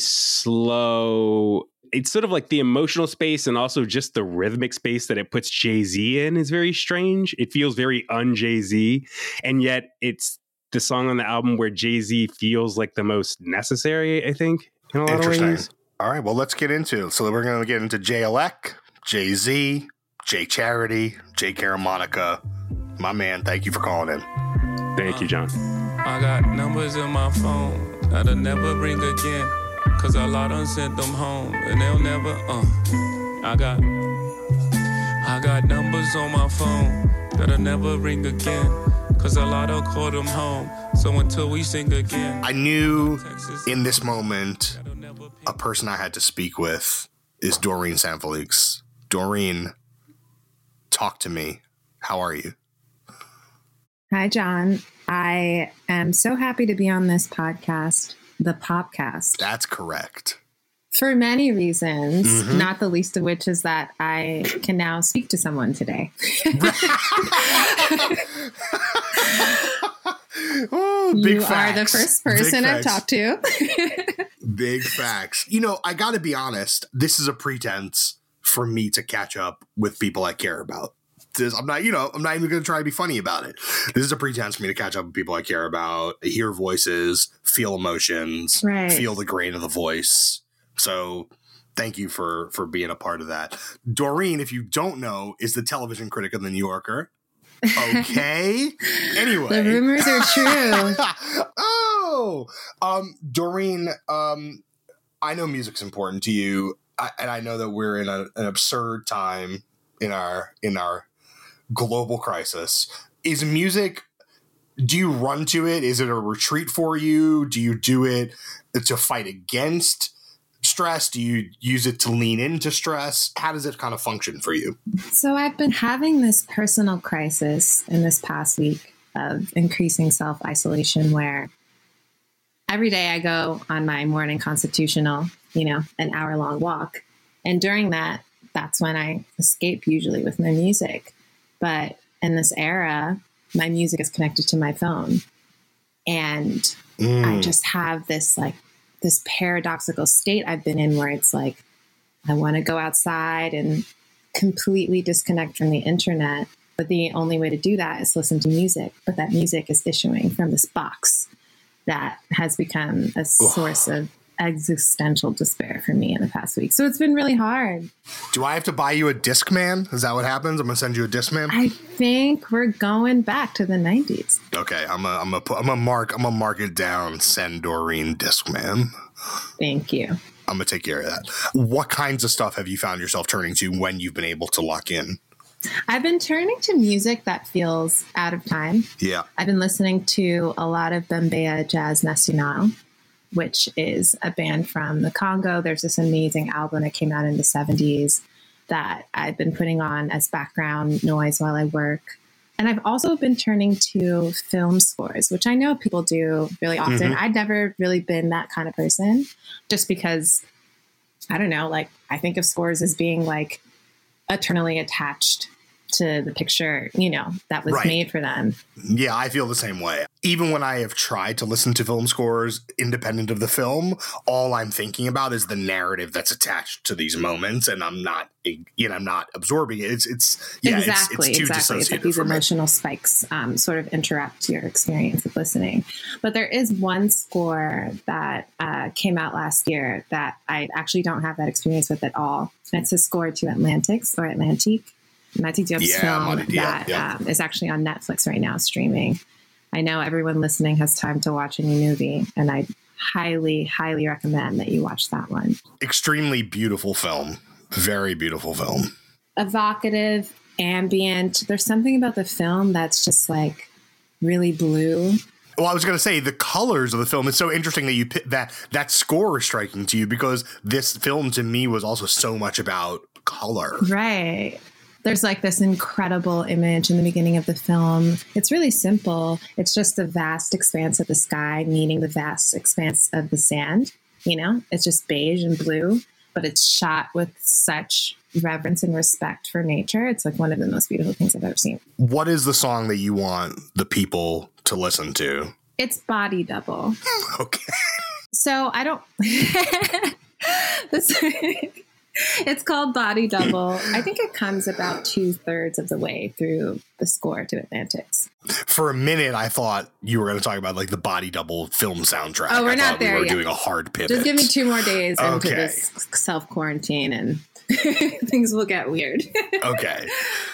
slow, it's sort of like the emotional space and also just the rhythmic space that it puts Jay-Z in is very strange. It feels very un-Jay-Z. And yet it's the song on the album where Jay-Z feels like the most necessary, I think, in a lot of ways. All right, well, let's get into it. So we're going to get into Jay Elec, Jay-Z, Jay Charity, Jay Caramonica. My man, thank you for calling in. Thank you, John. I got numbers in my phone that'll never ring again, cause a lot done sent them home and they'll never, I got numbers on my phone that'll never ring again, cause a lot will call them home. So until we sing again. I knew in this moment a person I had to speak with is Doreen Sanfelix. Doreen, talk to me. How are you? Hi, John. I am so happy to be on this podcast, the Popcast. That's correct. For many reasons, not the least of which is that I can now speak to someone today. Oh, big you facts. are the first person I've talked to. Big facts. You know, I got to be honest. This is a pretense for me to catch up with people I care about. I'm not even going to try to be funny about it. This is a pretense for me to catch up with people I care about, hear voices, feel emotions, feel the grain of the voice. So thank you for being a part of that. Doreen, if you don't know, is the television critic of The New Yorker. Okay. Anyway. The rumors are true. Doreen, I know music's important to you. And I know that we're in an absurd time in our global crisis. Is music, do you run to it? Is it a retreat for you? Do you do it to fight against stress? Do you use it to lean into stress? How does it kind of function for you? So I've been having this personal crisis in this past week of increasing self-isolation where every day I go on my morning constitutional, an hour-long walk. And during that, that's when I escape usually with my music. But in this era, my music is connected to my phone. And I just have this paradoxical state I've been in where it's like, I want to go outside and completely disconnect from the internet. But the only way to do that is listen to music. But that music is issuing from this box that has become a source of existential despair for me in the past week. So it's been really hard. Do I have to buy you a Discman? Is that what happens? I'm gonna send you a Discman. I think we're going back to the 90s. Okay, I'm gonna mark it down. Send Doreen Discman. Thank you. I'm gonna take care of that. What kinds of stuff have you found yourself turning to when you've been able to lock in? I've been turning to music that feels out of time. Yeah. I've been listening to a lot of Bembeya Jazz Nacional, which is a band from the Congo. There's this amazing album that came out in the 70s that I've been putting on as background noise while I work. And I've also been turning to film scores, which I know people do really often. I'd never really been that kind of person, just because, I don't know, like I think of scores as being like eternally attached to the picture, you know, that was made for them. Yeah, I feel the same way. Even when I have tried to listen to film scores independent of the film, all I'm thinking about is the narrative that's attached to these moments, and I'm not absorbing it. It's too exactly. dissociated It's like these for me. emotional spikes sort of interrupt your experience of listening. But there is one score that came out last year that I actually don't have that experience with at all. It's a score to Atlantic Mati Diop's film that is actually on Netflix right now streaming. I know everyone listening has time to watch a new movie, and I highly, highly recommend that you watch that one. Extremely beautiful film. Very beautiful film. Evocative, ambient. There's something about the film that's just like really blue. Well, I was going to say the colors of the film. It's so interesting that you that score is striking to you, because this film to me was also so much about color. Right. There's like this incredible image in the beginning of the film. It's really simple. It's just the vast expanse of the sky meeting the vast expanse of the sand. You know, it's just beige and blue, but it's shot with such reverence and respect for nature. It's like one of the most beautiful things I've ever seen. What is the song that you want the people to listen to? It's Body Double. Okay. So I don't... It's called Body Double. I think it comes about 2/3 of the way through the score to Atlantis. For a minute, I thought you were going to talk about like the Body Double film soundtrack. Oh, we're I not there we were yet. doing a hard pivot. Just give me 2 more days into Okay. this self-quarantine and things will get weird. Okay.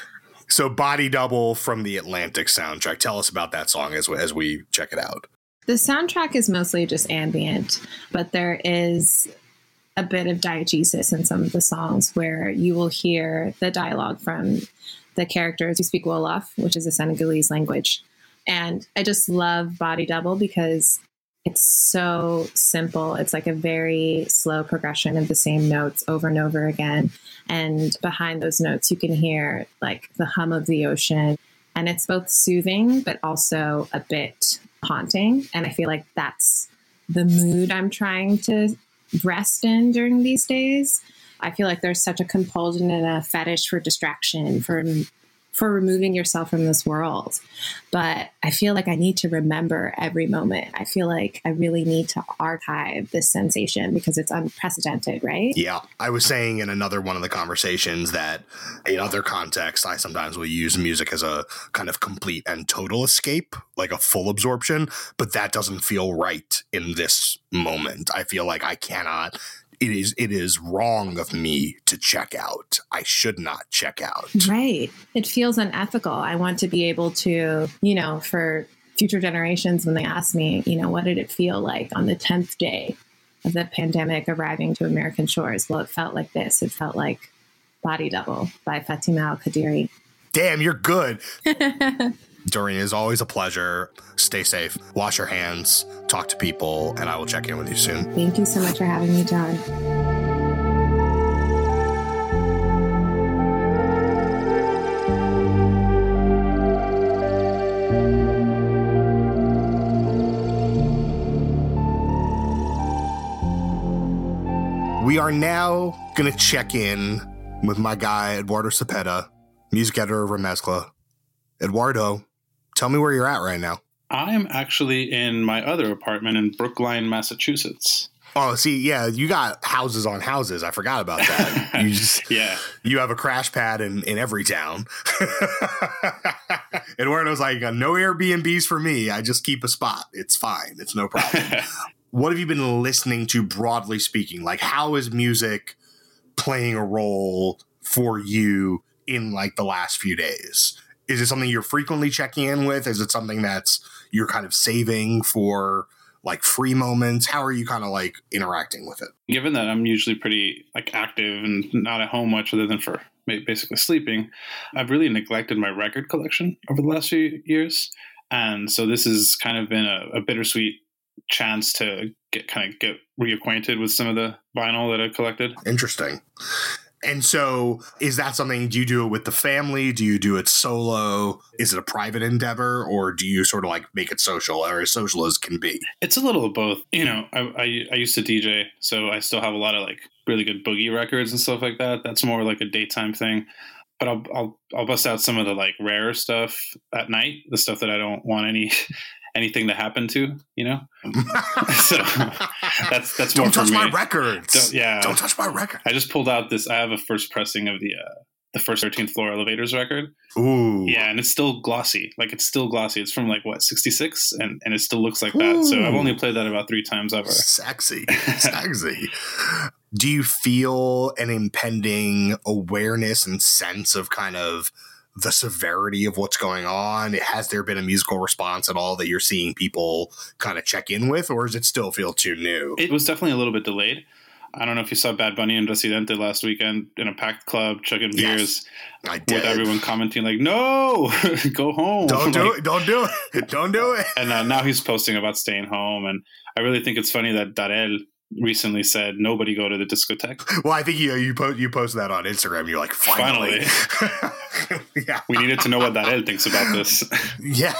So Body Double from the Atlantic soundtrack. Tell us about that song as we check it out. The soundtrack is mostly just ambient, but there is a bit of diegesis in some of the songs where you will hear the dialogue from the characters who speak Wolof, which is a Senegalese language. And I just love Body Double because it's so simple. It's like a very slow progression of the same notes over and over again. And behind those notes, you can hear like the hum of the ocean. And it's both soothing, but also a bit haunting. And I feel like that's the mood I'm trying to rest in during these days. I feel like there's such a compulsion and a fetish for distraction, for removing yourself from this world. But I feel like I need to remember every moment. I feel like I really need to archive this sensation because it's unprecedented, right? Yeah. I was saying in another one of the conversations that in other contexts, I sometimes will use music as a kind of complete and total escape, like a full absorption, but that doesn't feel right in this moment. I feel like I cannot. It is wrong of me to check out. I should not check out. Right. It feels unethical. I want to be able to, for future generations, when they ask me, what did it feel like on the 10th day of the pandemic arriving to American shores? Well, it felt like this. It felt like Body Double by Fatima Al-Qadiri. Damn, you're good. Doreen, it is always a pleasure. Stay safe. Wash your hands. Talk to people. And I will check in with you soon. Thank you so much for having me, John. We are now going to check in with my guy, Eduardo Cepeda, music editor of Remezcla. Eduardo, tell me where you're at right now. I am actually in my other apartment in Brookline, Massachusetts. Oh, see, yeah, you got houses on houses. I forgot about that. You have a crash pad in every town. Eduardo's like, no Airbnbs for me. I just keep a spot. It's fine. It's no problem. what have you been listening to broadly speaking? Like, how is music playing a role for you in like the last few days? Is it something you're frequently checking in with? Is it something that's you're kind of saving for like free moments? How are you kind of like interacting with it? Given that I'm usually pretty like active and not at home much other than for basically sleeping, I've really neglected my record collection over the last few years. And so this has kind of been a bittersweet chance to get reacquainted with some of the vinyl that I collected. Interesting. And so is that something, do you do it with the family? Do you do it solo? Is it a private endeavor, or do you sort of like make it social, or as social as can be? It's a little of both. You know, I used to DJ, so I still have a lot of like really good boogie records and stuff like that. That's more like a daytime thing. But I'll bust out some of the like rarer stuff at night, the stuff that I don't want anything to happen to, you know? So that's more don't for touch me. my records. Don't touch my record. I just pulled out I have a first pressing of the first 13th Floor Elevators record. Ooh. Yeah, and it's still glossy. Like, it's still glossy. It's from like, what, 66? And it still looks like that. So I've only played that about 3 times ever. Sexy. Do you feel an impending awareness and sense of kind of the severity of what's going on? Has there been a musical response at all that you're seeing people kind of check in with, or does it still feel too new? It was definitely a little bit delayed. I don't know if you saw Bad Bunny and Residente last weekend in a packed club, chugging beers. I did. With everyone commenting like, no, go home. Don't do it. Don't do it. Don't do it. And now he's posting about staying home. And I really think it's funny that Darel recently said nobody go to the discotheque. Well, I think you posted that on Instagram. You're like, finally. Yeah. We needed to know what Darel thinks about this. Yeah.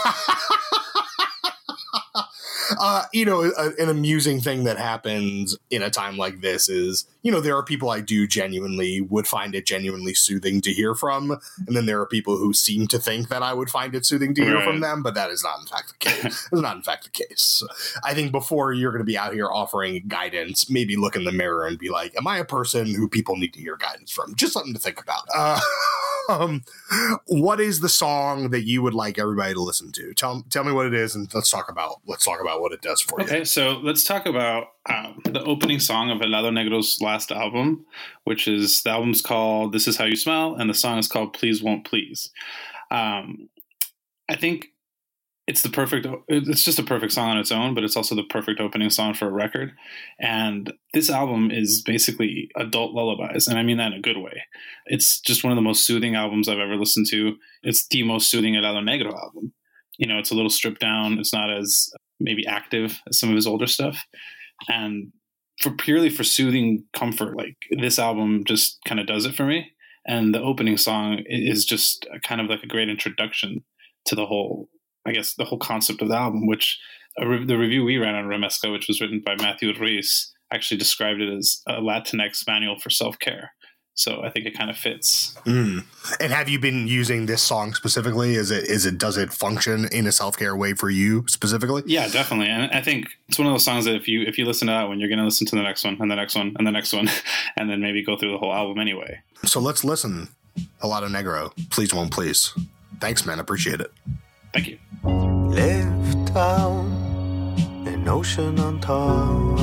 An amusing thing that happens in a time like this is, there are people I do would find it genuinely soothing to hear from. And then there are people who seem to think that I would find it soothing to hear from them, but that is not in fact the case. It's not in fact the case. I think before you're going to be out here offering guidance, maybe look in the mirror and be like, am I a person who people need to hear guidance from? Just something to think about. What is the song that you would like everybody to listen to? Tell me what it is, and let's talk about what it does for you. Okay, so let's talk about the opening song of Helado Negro's last album, which is, the album's called This Is How You Smell, and the song is called Please Won't Please. I think it's just a perfect song on its own, but it's also the perfect opening song for a record. And this album is basically adult lullabies, and I mean that in a good way. It's just one of the most soothing albums I've ever listened to. It's the most soothing Helado Negro album. It's a little stripped down. It's not as maybe active as some of his older stuff. And purely for soothing comfort, like, this album just kind of does it for me. And the opening song is just kind of like a great introduction to the whole concept of the album, which the review we ran on Remezcla, which was written by Matthew Ruiz, actually described it as a Latinx manual for self-care. So I think it kind of fits. And have you been using this song specifically? Does it function in a self-care way for you specifically? Yeah, definitely. And I think it's one of those songs that if you listen to that one, you're going to listen to the next one and the next one and the next one, and then maybe go through the whole album anyway. So let's listen. Helado Negro, Please Won't Please. Thanks, man. Appreciate it. Thank you. Left out an ocean on top.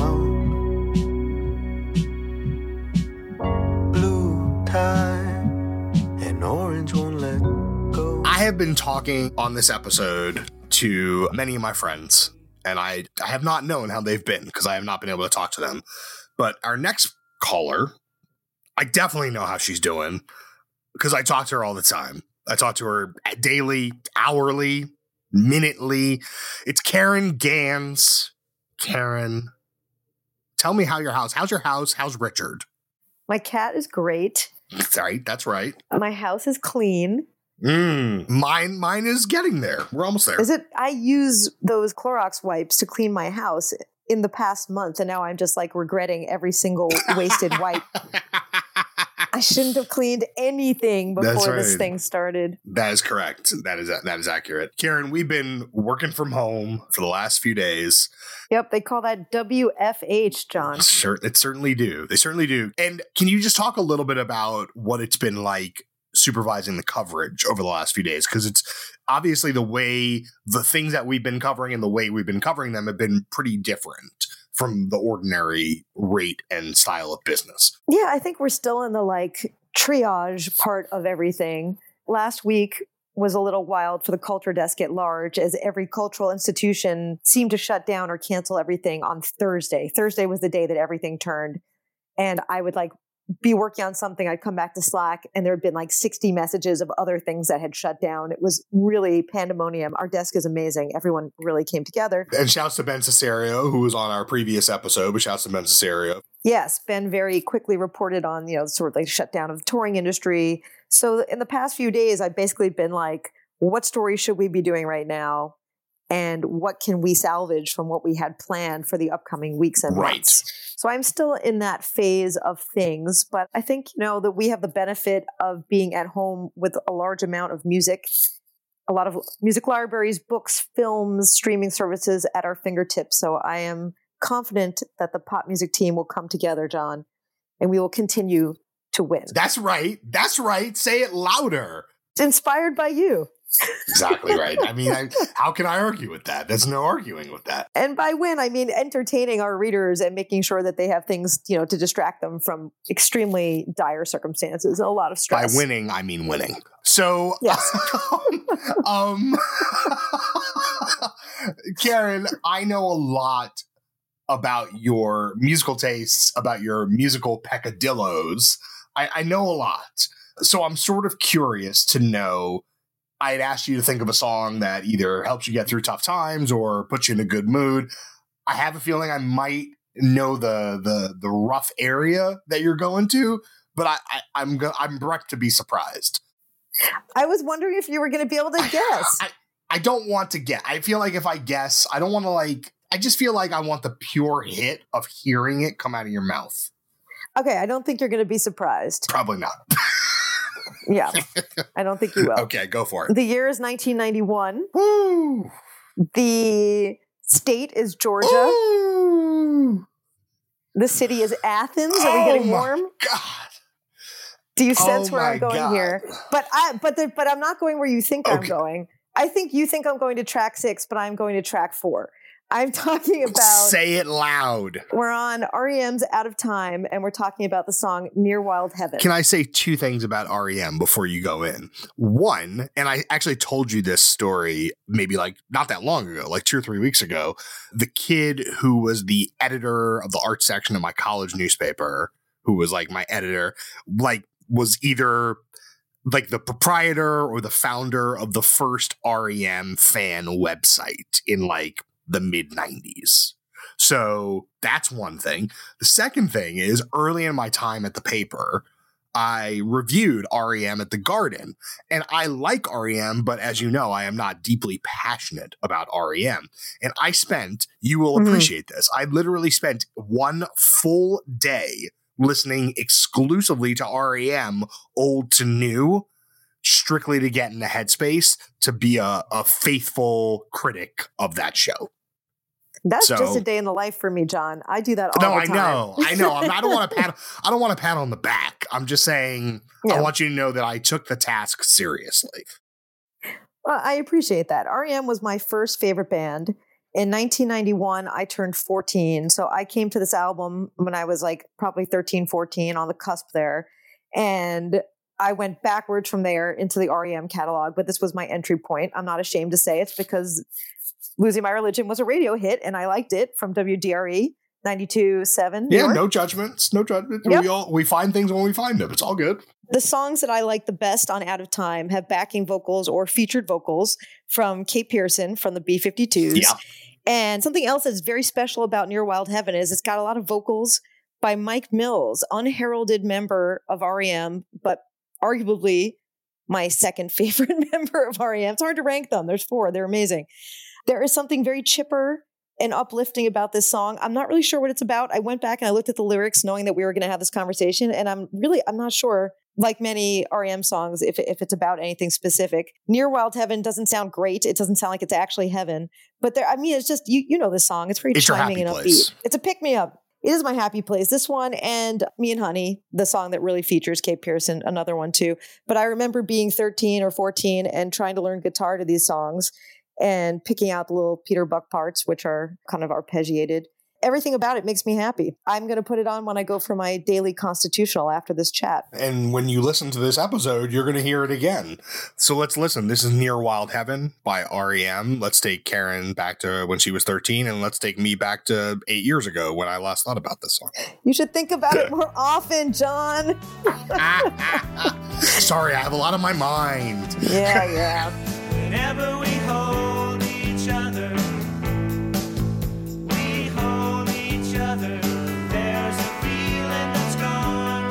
And orange won't let go. I have been talking on this episode to many of my friends, and I have not known how they've been because I have not been able to talk to them. But our next caller, I definitely know how she's doing because I talk to her all the time. I talk to her daily, hourly, minutely. It's Karen Gans. Karen, tell me how's your house? How's Richard? My cat is great. That's right. My house is clean. Mine is getting there. We're almost there. Is it? I use those Clorox wipes to clean my house in the past month, and now I'm just like regretting every single wasted wipe. I shouldn't have cleaned anything before this thing started. That is correct. That is accurate. Karen, we've been working from home for the last few days. Yep, they call that WFH, John. Sure, it certainly do. They certainly do. And can you just talk a little bit about what it's been like supervising the coverage over the last few days? Because it's obviously the things that we've been covering and the way we've been covering them have been pretty different from the ordinary rate and style of business. Yeah, I think we're still in the like triage part of everything. Last week was a little wild for the culture desk at large, as every cultural institution seemed to shut down or cancel everything on Thursday. Thursday was the day that everything turned. And I would like be working on something. I'd come back to Slack and there had been like 60 messages of other things that had shut down. It was really pandemonium. Our desk is amazing. Everyone really came together. And shouts to Ben Cesario, who was on our previous episode, but shouts to Ben Cesario. Yes, Ben very quickly reported on, sort of like shutdown of the touring industry. So in the past few days, I've basically been like, what story should we be doing right now? And what can we salvage from what we had planned for the upcoming weeks and months? So I'm still in that phase of things, but I think, that we have the benefit of being at home with a large amount of music, a lot of music libraries, books, films, streaming services at our fingertips. So I am confident that the pop music team will come together, John, and we will continue to win. That's right. That's right. Say it louder. Inspired by you. Exactly right. I mean, how can I argue with that? There's no arguing with that. And by win, I mean entertaining our readers and making sure that they have things, to distract them from extremely dire circumstances and a lot of stress. By winning, I mean winning. So, yes. Karen, I know a lot about your musical tastes, about your musical peccadillos. I know a lot. So I'm sort of curious to know, I'd asked you to think of a song that either helps you get through tough times or puts you in a good mood. I have a feeling I might know the rough area that you're going to, but I'm direct to be surprised. I was wondering if you were going to be able to guess. I don't want to guess. I feel like if I guess, I don't want to I just feel like I want the pure hit of hearing it come out of your mouth. Okay, I don't think you're going to be surprised. Probably not. Yeah, I don't think you will. Okay, go for it. The year is 1991. Woo! The state is Georgia. Ooh. The city is Athens. Are we getting warm? God. Do you sense where I'm going here? But I'm not going where you think I'm going. I think you think I'm going to track 6, but I'm going to track 4. I'm talking about... Say it loud. We're on REM's Out of Time, and we're talking about the song Near Wild Heaven. Can I say 2 things about REM before you go in? One, and I actually told you this story maybe not that long ago, 2 or 3 weeks ago. The kid who was the editor of the art section of my college newspaper, who was my editor, was either the proprietor or the founder of the first REM fan website in the mid-90s. So that's one thing. The second thing is, early in my time at the paper, I reviewed REM at The Garden. And I like REM, but as you know, I am not deeply passionate about REM. And I spent, you will appreciate this, I literally spent 1 full day listening exclusively to REM, old to new, strictly to get in the headspace to be a faithful critic of that show. That's just a day in the life for me, John. I do that all the time. I know. I don't want to pat on the back. I'm just saying, I want you to know that I took the task seriously. Well, I appreciate that. REM was my first favorite band. In 1991, I turned 14. So I came to this album when I was probably 13, 14, on the cusp there. And I went backwards from there into the REM catalog, but this was my entry point. I'm not ashamed to say it's because Losing My Religion was a radio hit, and I liked it, from WDRE 92.7. Yeah, no judgments. No judgment. Yep. We find things when we find them. It's all good. The songs that I like the best on Out of Time have backing vocals or featured vocals from Kate Pearson from the B-52s. Yeah. And something else that's very special about Near Wild Heaven is it's got a lot of vocals by Mike Mills, unheralded member of REM, but arguably my second favorite member of REM. It's hard to rank them. There's 4. They're amazing. There is something very chipper and uplifting about this song. I'm not really sure what it's about. I went back and I looked at the lyrics knowing that we were going to have this conversation, and I'm not sure, like many REM songs, if it's about anything specific. Near Wild Heaven doesn't sound great. It doesn't sound like it's actually heaven. But it's just, you know this song. It's very chiming and upbeat. It's a pick-me-up. It is my happy place. This one and Me and Honey, the song that really features Kate Pearson, another one too. But I remember being 13 or 14 and trying to learn guitar to these songs and picking out the little Peter Buck parts, which are kind of arpeggiated. everything about it makes me happy. I'm going to put it on when I go for my daily constitutional after this chat. And when you listen to this episode, you're going to hear it again. So let's listen. This is Near Wild Heaven by REM. Let's take Karen back to when she was 13, and let's take me back to 8 years ago when I last thought about this song. You should think about it more often, John. Sorry, I have a lot on my mind. Yeah. Whenever we hold each other, there's a feeling that's gone.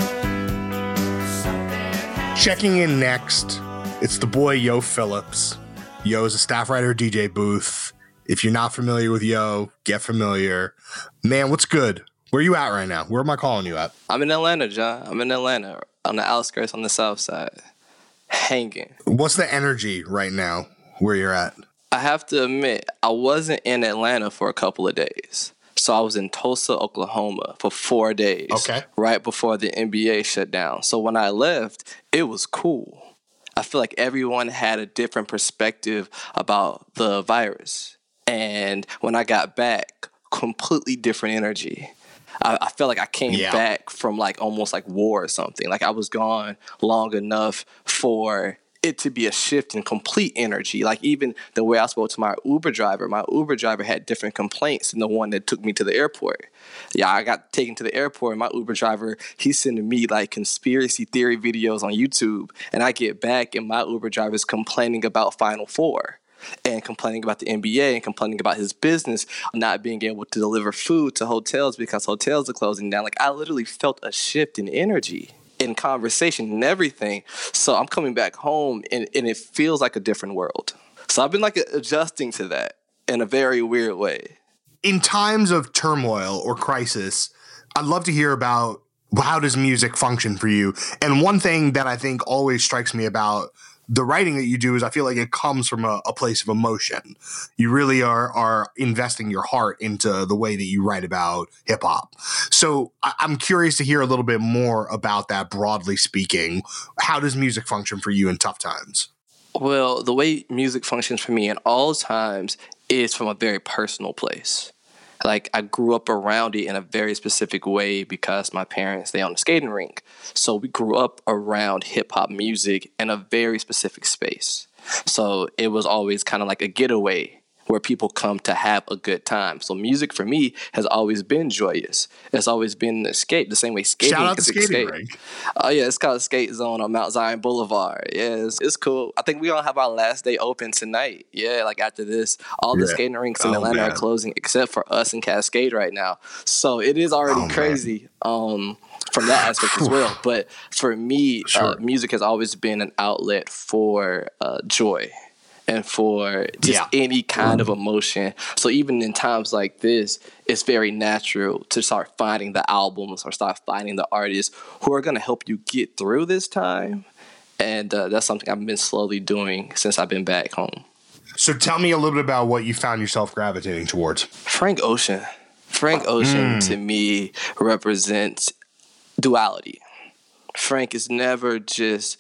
Checking in next, it's the boy Yo Phillips. Yo is a staff writer at DJ Booth. If you're not familiar with Yo, get familiar. Man, what's good? Where you at right now? Where am I calling you at? I'm in Atlanta, John. I'm in Atlanta, on the outskirts, on the south side, hanging. What's the energy right now where you're at? I have to admit, I wasn't in Atlanta for a couple of days. So I was in Tulsa, Oklahoma for 4 days. Okay. Right before the NBA shut down. So when I left, it was cool. I feel like everyone had a different perspective about the virus. And when I got back, completely different energy. I felt like I came back from like almost like war or something. Like I was gone long enough for it to be a shift in complete energy. Like even the way I spoke to my Uber driver had different complaints than the one that took me to the airport. Yeah, I got taken to the airport and my Uber driver, he's sending me like conspiracy theory videos on YouTube. And I get back and my Uber driver is complaining about Final Four and complaining about the NBA and complaining about his business not being able to deliver food to hotels because hotels are closing down. Like I literally felt a shift in energy, in conversation and everything. So I'm coming back home and it feels like a different world. So I've been like adjusting to that in a very weird way. In times of turmoil or crisis, I'd love to hear about how does music function for you? And one thing that I think always strikes me about the writing that you do is I feel like it comes from a place of emotion. You really are investing your heart into the way that you write about hip hop. So I'm curious to hear a little bit more about that, broadly speaking. How does music function for you in tough times? Well, the way music functions for me in all times is from a very personal place. Like I grew up around it in a very specific way because my parents, they own a skating rink. So we grew up around hip hop music in a very specific space. So it was always kind of like a getaway where people come to have a good time. So music for me has always been joyous. It's always been an escape, the same way skating Shout out is to skating rink. Oh yeah, it's called Skate Zone on Mount Zion Boulevard. Yeah, it's cool. I think we all have our last day open tonight. Yeah, like after this, all the skating rinks in Atlanta are closing except for us in Cascade right now. So it is already crazy from that aspect as well. But for me, music has always been an outlet for joy and for just any kind of emotion. So even in times like this, it's very natural to start finding the albums or start finding the artists who are going to help you get through this time. And that's something I've been slowly doing since I've been back home. So tell me a little bit about what you found yourself gravitating towards. Frank Ocean. Frank Ocean to me represents duality. Frank is never just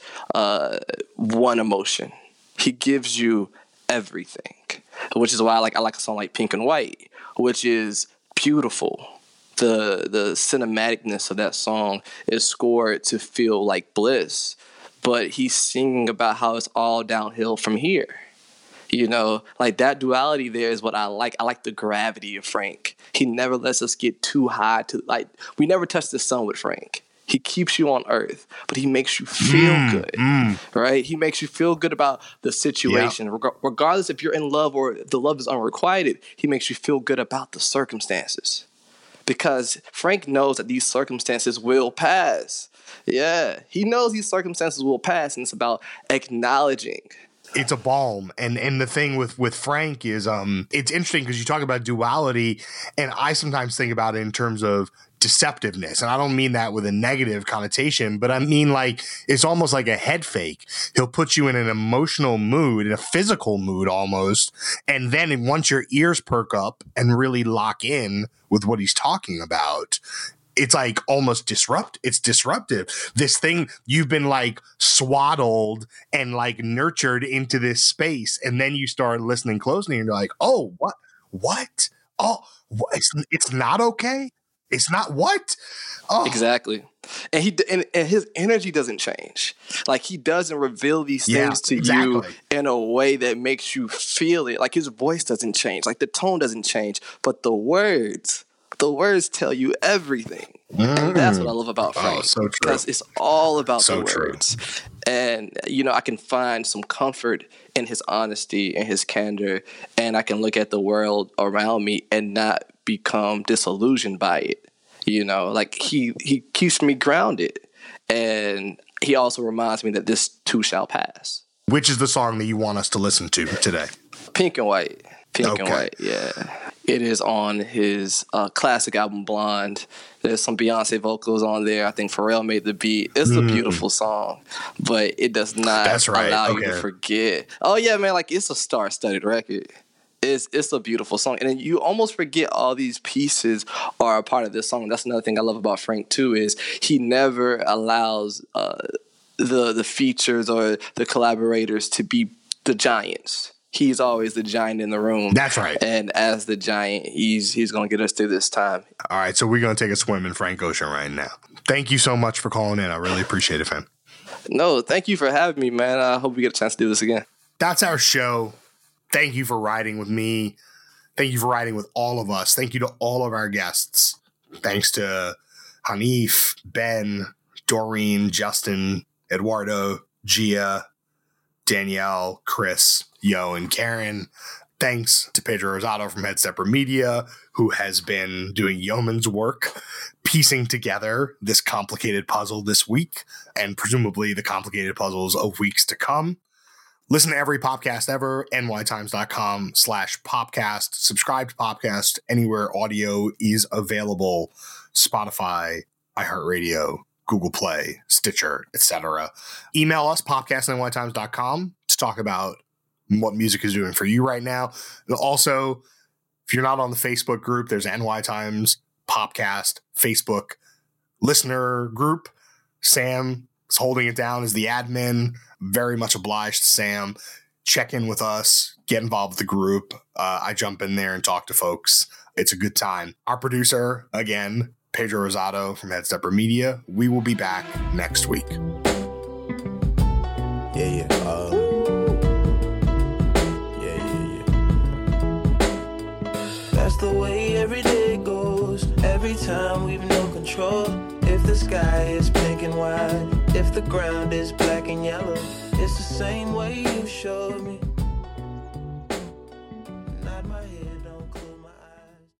one emotion. He gives you everything, which is why I like a song like Pink and White, which is beautiful. The cinematicness of that song is scored to feel like bliss, but he's singing about how it's all downhill from here. You know, like that duality there is what I like. I like the gravity of Frank. He never lets us get too high we never touch the sun with Frank. He keeps you on earth, but he makes you feel good, right? He makes you feel good about the situation. Regardless if you're in love or the love is unrequited, he makes you feel good about the circumstances. Because Frank knows that these circumstances will pass. Yeah, he knows these circumstances will pass, and it's about acknowledging. It's a balm. And the thing with Frank is it's interesting because you talk about duality, and I sometimes think about it in terms of deceptiveness. And I don't mean that with a negative connotation, but I mean like it's almost like a head fake. He'll put you in an emotional mood, in a physical mood almost. And then once your ears perk up and really lock in with what he's talking about, it's like almost it's disruptive. This thing you've been like swaddled and like nurtured into this space. And then you start listening closely and you're like, oh, what? Oh, it's not okay. It's not what? Oh. Exactly. And his energy doesn't change. Like, he doesn't reveal these things to you in a way that makes you feel it. Like, his voice doesn't change. Like, the tone doesn't change. But the words tell you everything. And that's what I love about Frank. So true. Because it's all about the words. And, I can find some comfort in his honesty and his candor. And I can look at the world around me and not become disillusioned by it. Like, he keeps me grounded. And he also reminds me that this too shall pass. Which is the song that you want us to listen to today? Pink and White. Pink and White, yeah. It is on his classic album, Blonde. There's some Beyonce vocals on there. I think Pharrell made the beat. It's a beautiful song, but it does not allow you to forget. Oh, yeah, man, like, it's a star-studded record. It's a beautiful song. And then you almost forget all these pieces are a part of this song. That's another thing I love about Frank, too, is he never allows the features or the collaborators to be the giants. He's always the giant in the room. That's right. And as the giant, he's going to get us through this time. All right, so we're going to take a swim in Frank Ocean right now. Thank you so much for calling in. I really appreciate it, fam. No, thank you for having me, man. I hope we get a chance to do this again. That's our show. Thank you for riding with me. Thank you for riding with all of us. Thank you to all of our guests. Thanks to Hanif, Ben, Doreen, Justin, Eduardo, Gia, Danielle, Chris, Yo, and Karen. Thanks to Pedro Rosado from Head Stepper Media, who has been doing yeoman's work piecing together this complicated puzzle this week, and presumably the complicated puzzles of weeks to come. Listen to every podcast ever, nytimes.com/popcast. Subscribe to Popcast anywhere audio is available. Spotify, iHeartRadio, Google Play, Stitcher, etc. Email us, popcast@nytimes.com, to talk about what music is doing for you right now. And also, if you're not on the Facebook group, there's NY Times Popcast Facebook listener group. Sam is holding it down as the admin. Very much obliged to Sam. Check in with us. Get involved with the group. I jump in there and talk to folks. It's a good time. Our producer, again, Pedro Rosado from Head Stepper Media. We will be back next week. Yeah. That's the way every day goes. Every time we've no control. If the sky is pink and white, if the ground is black and yellow, it's the same way you showed me.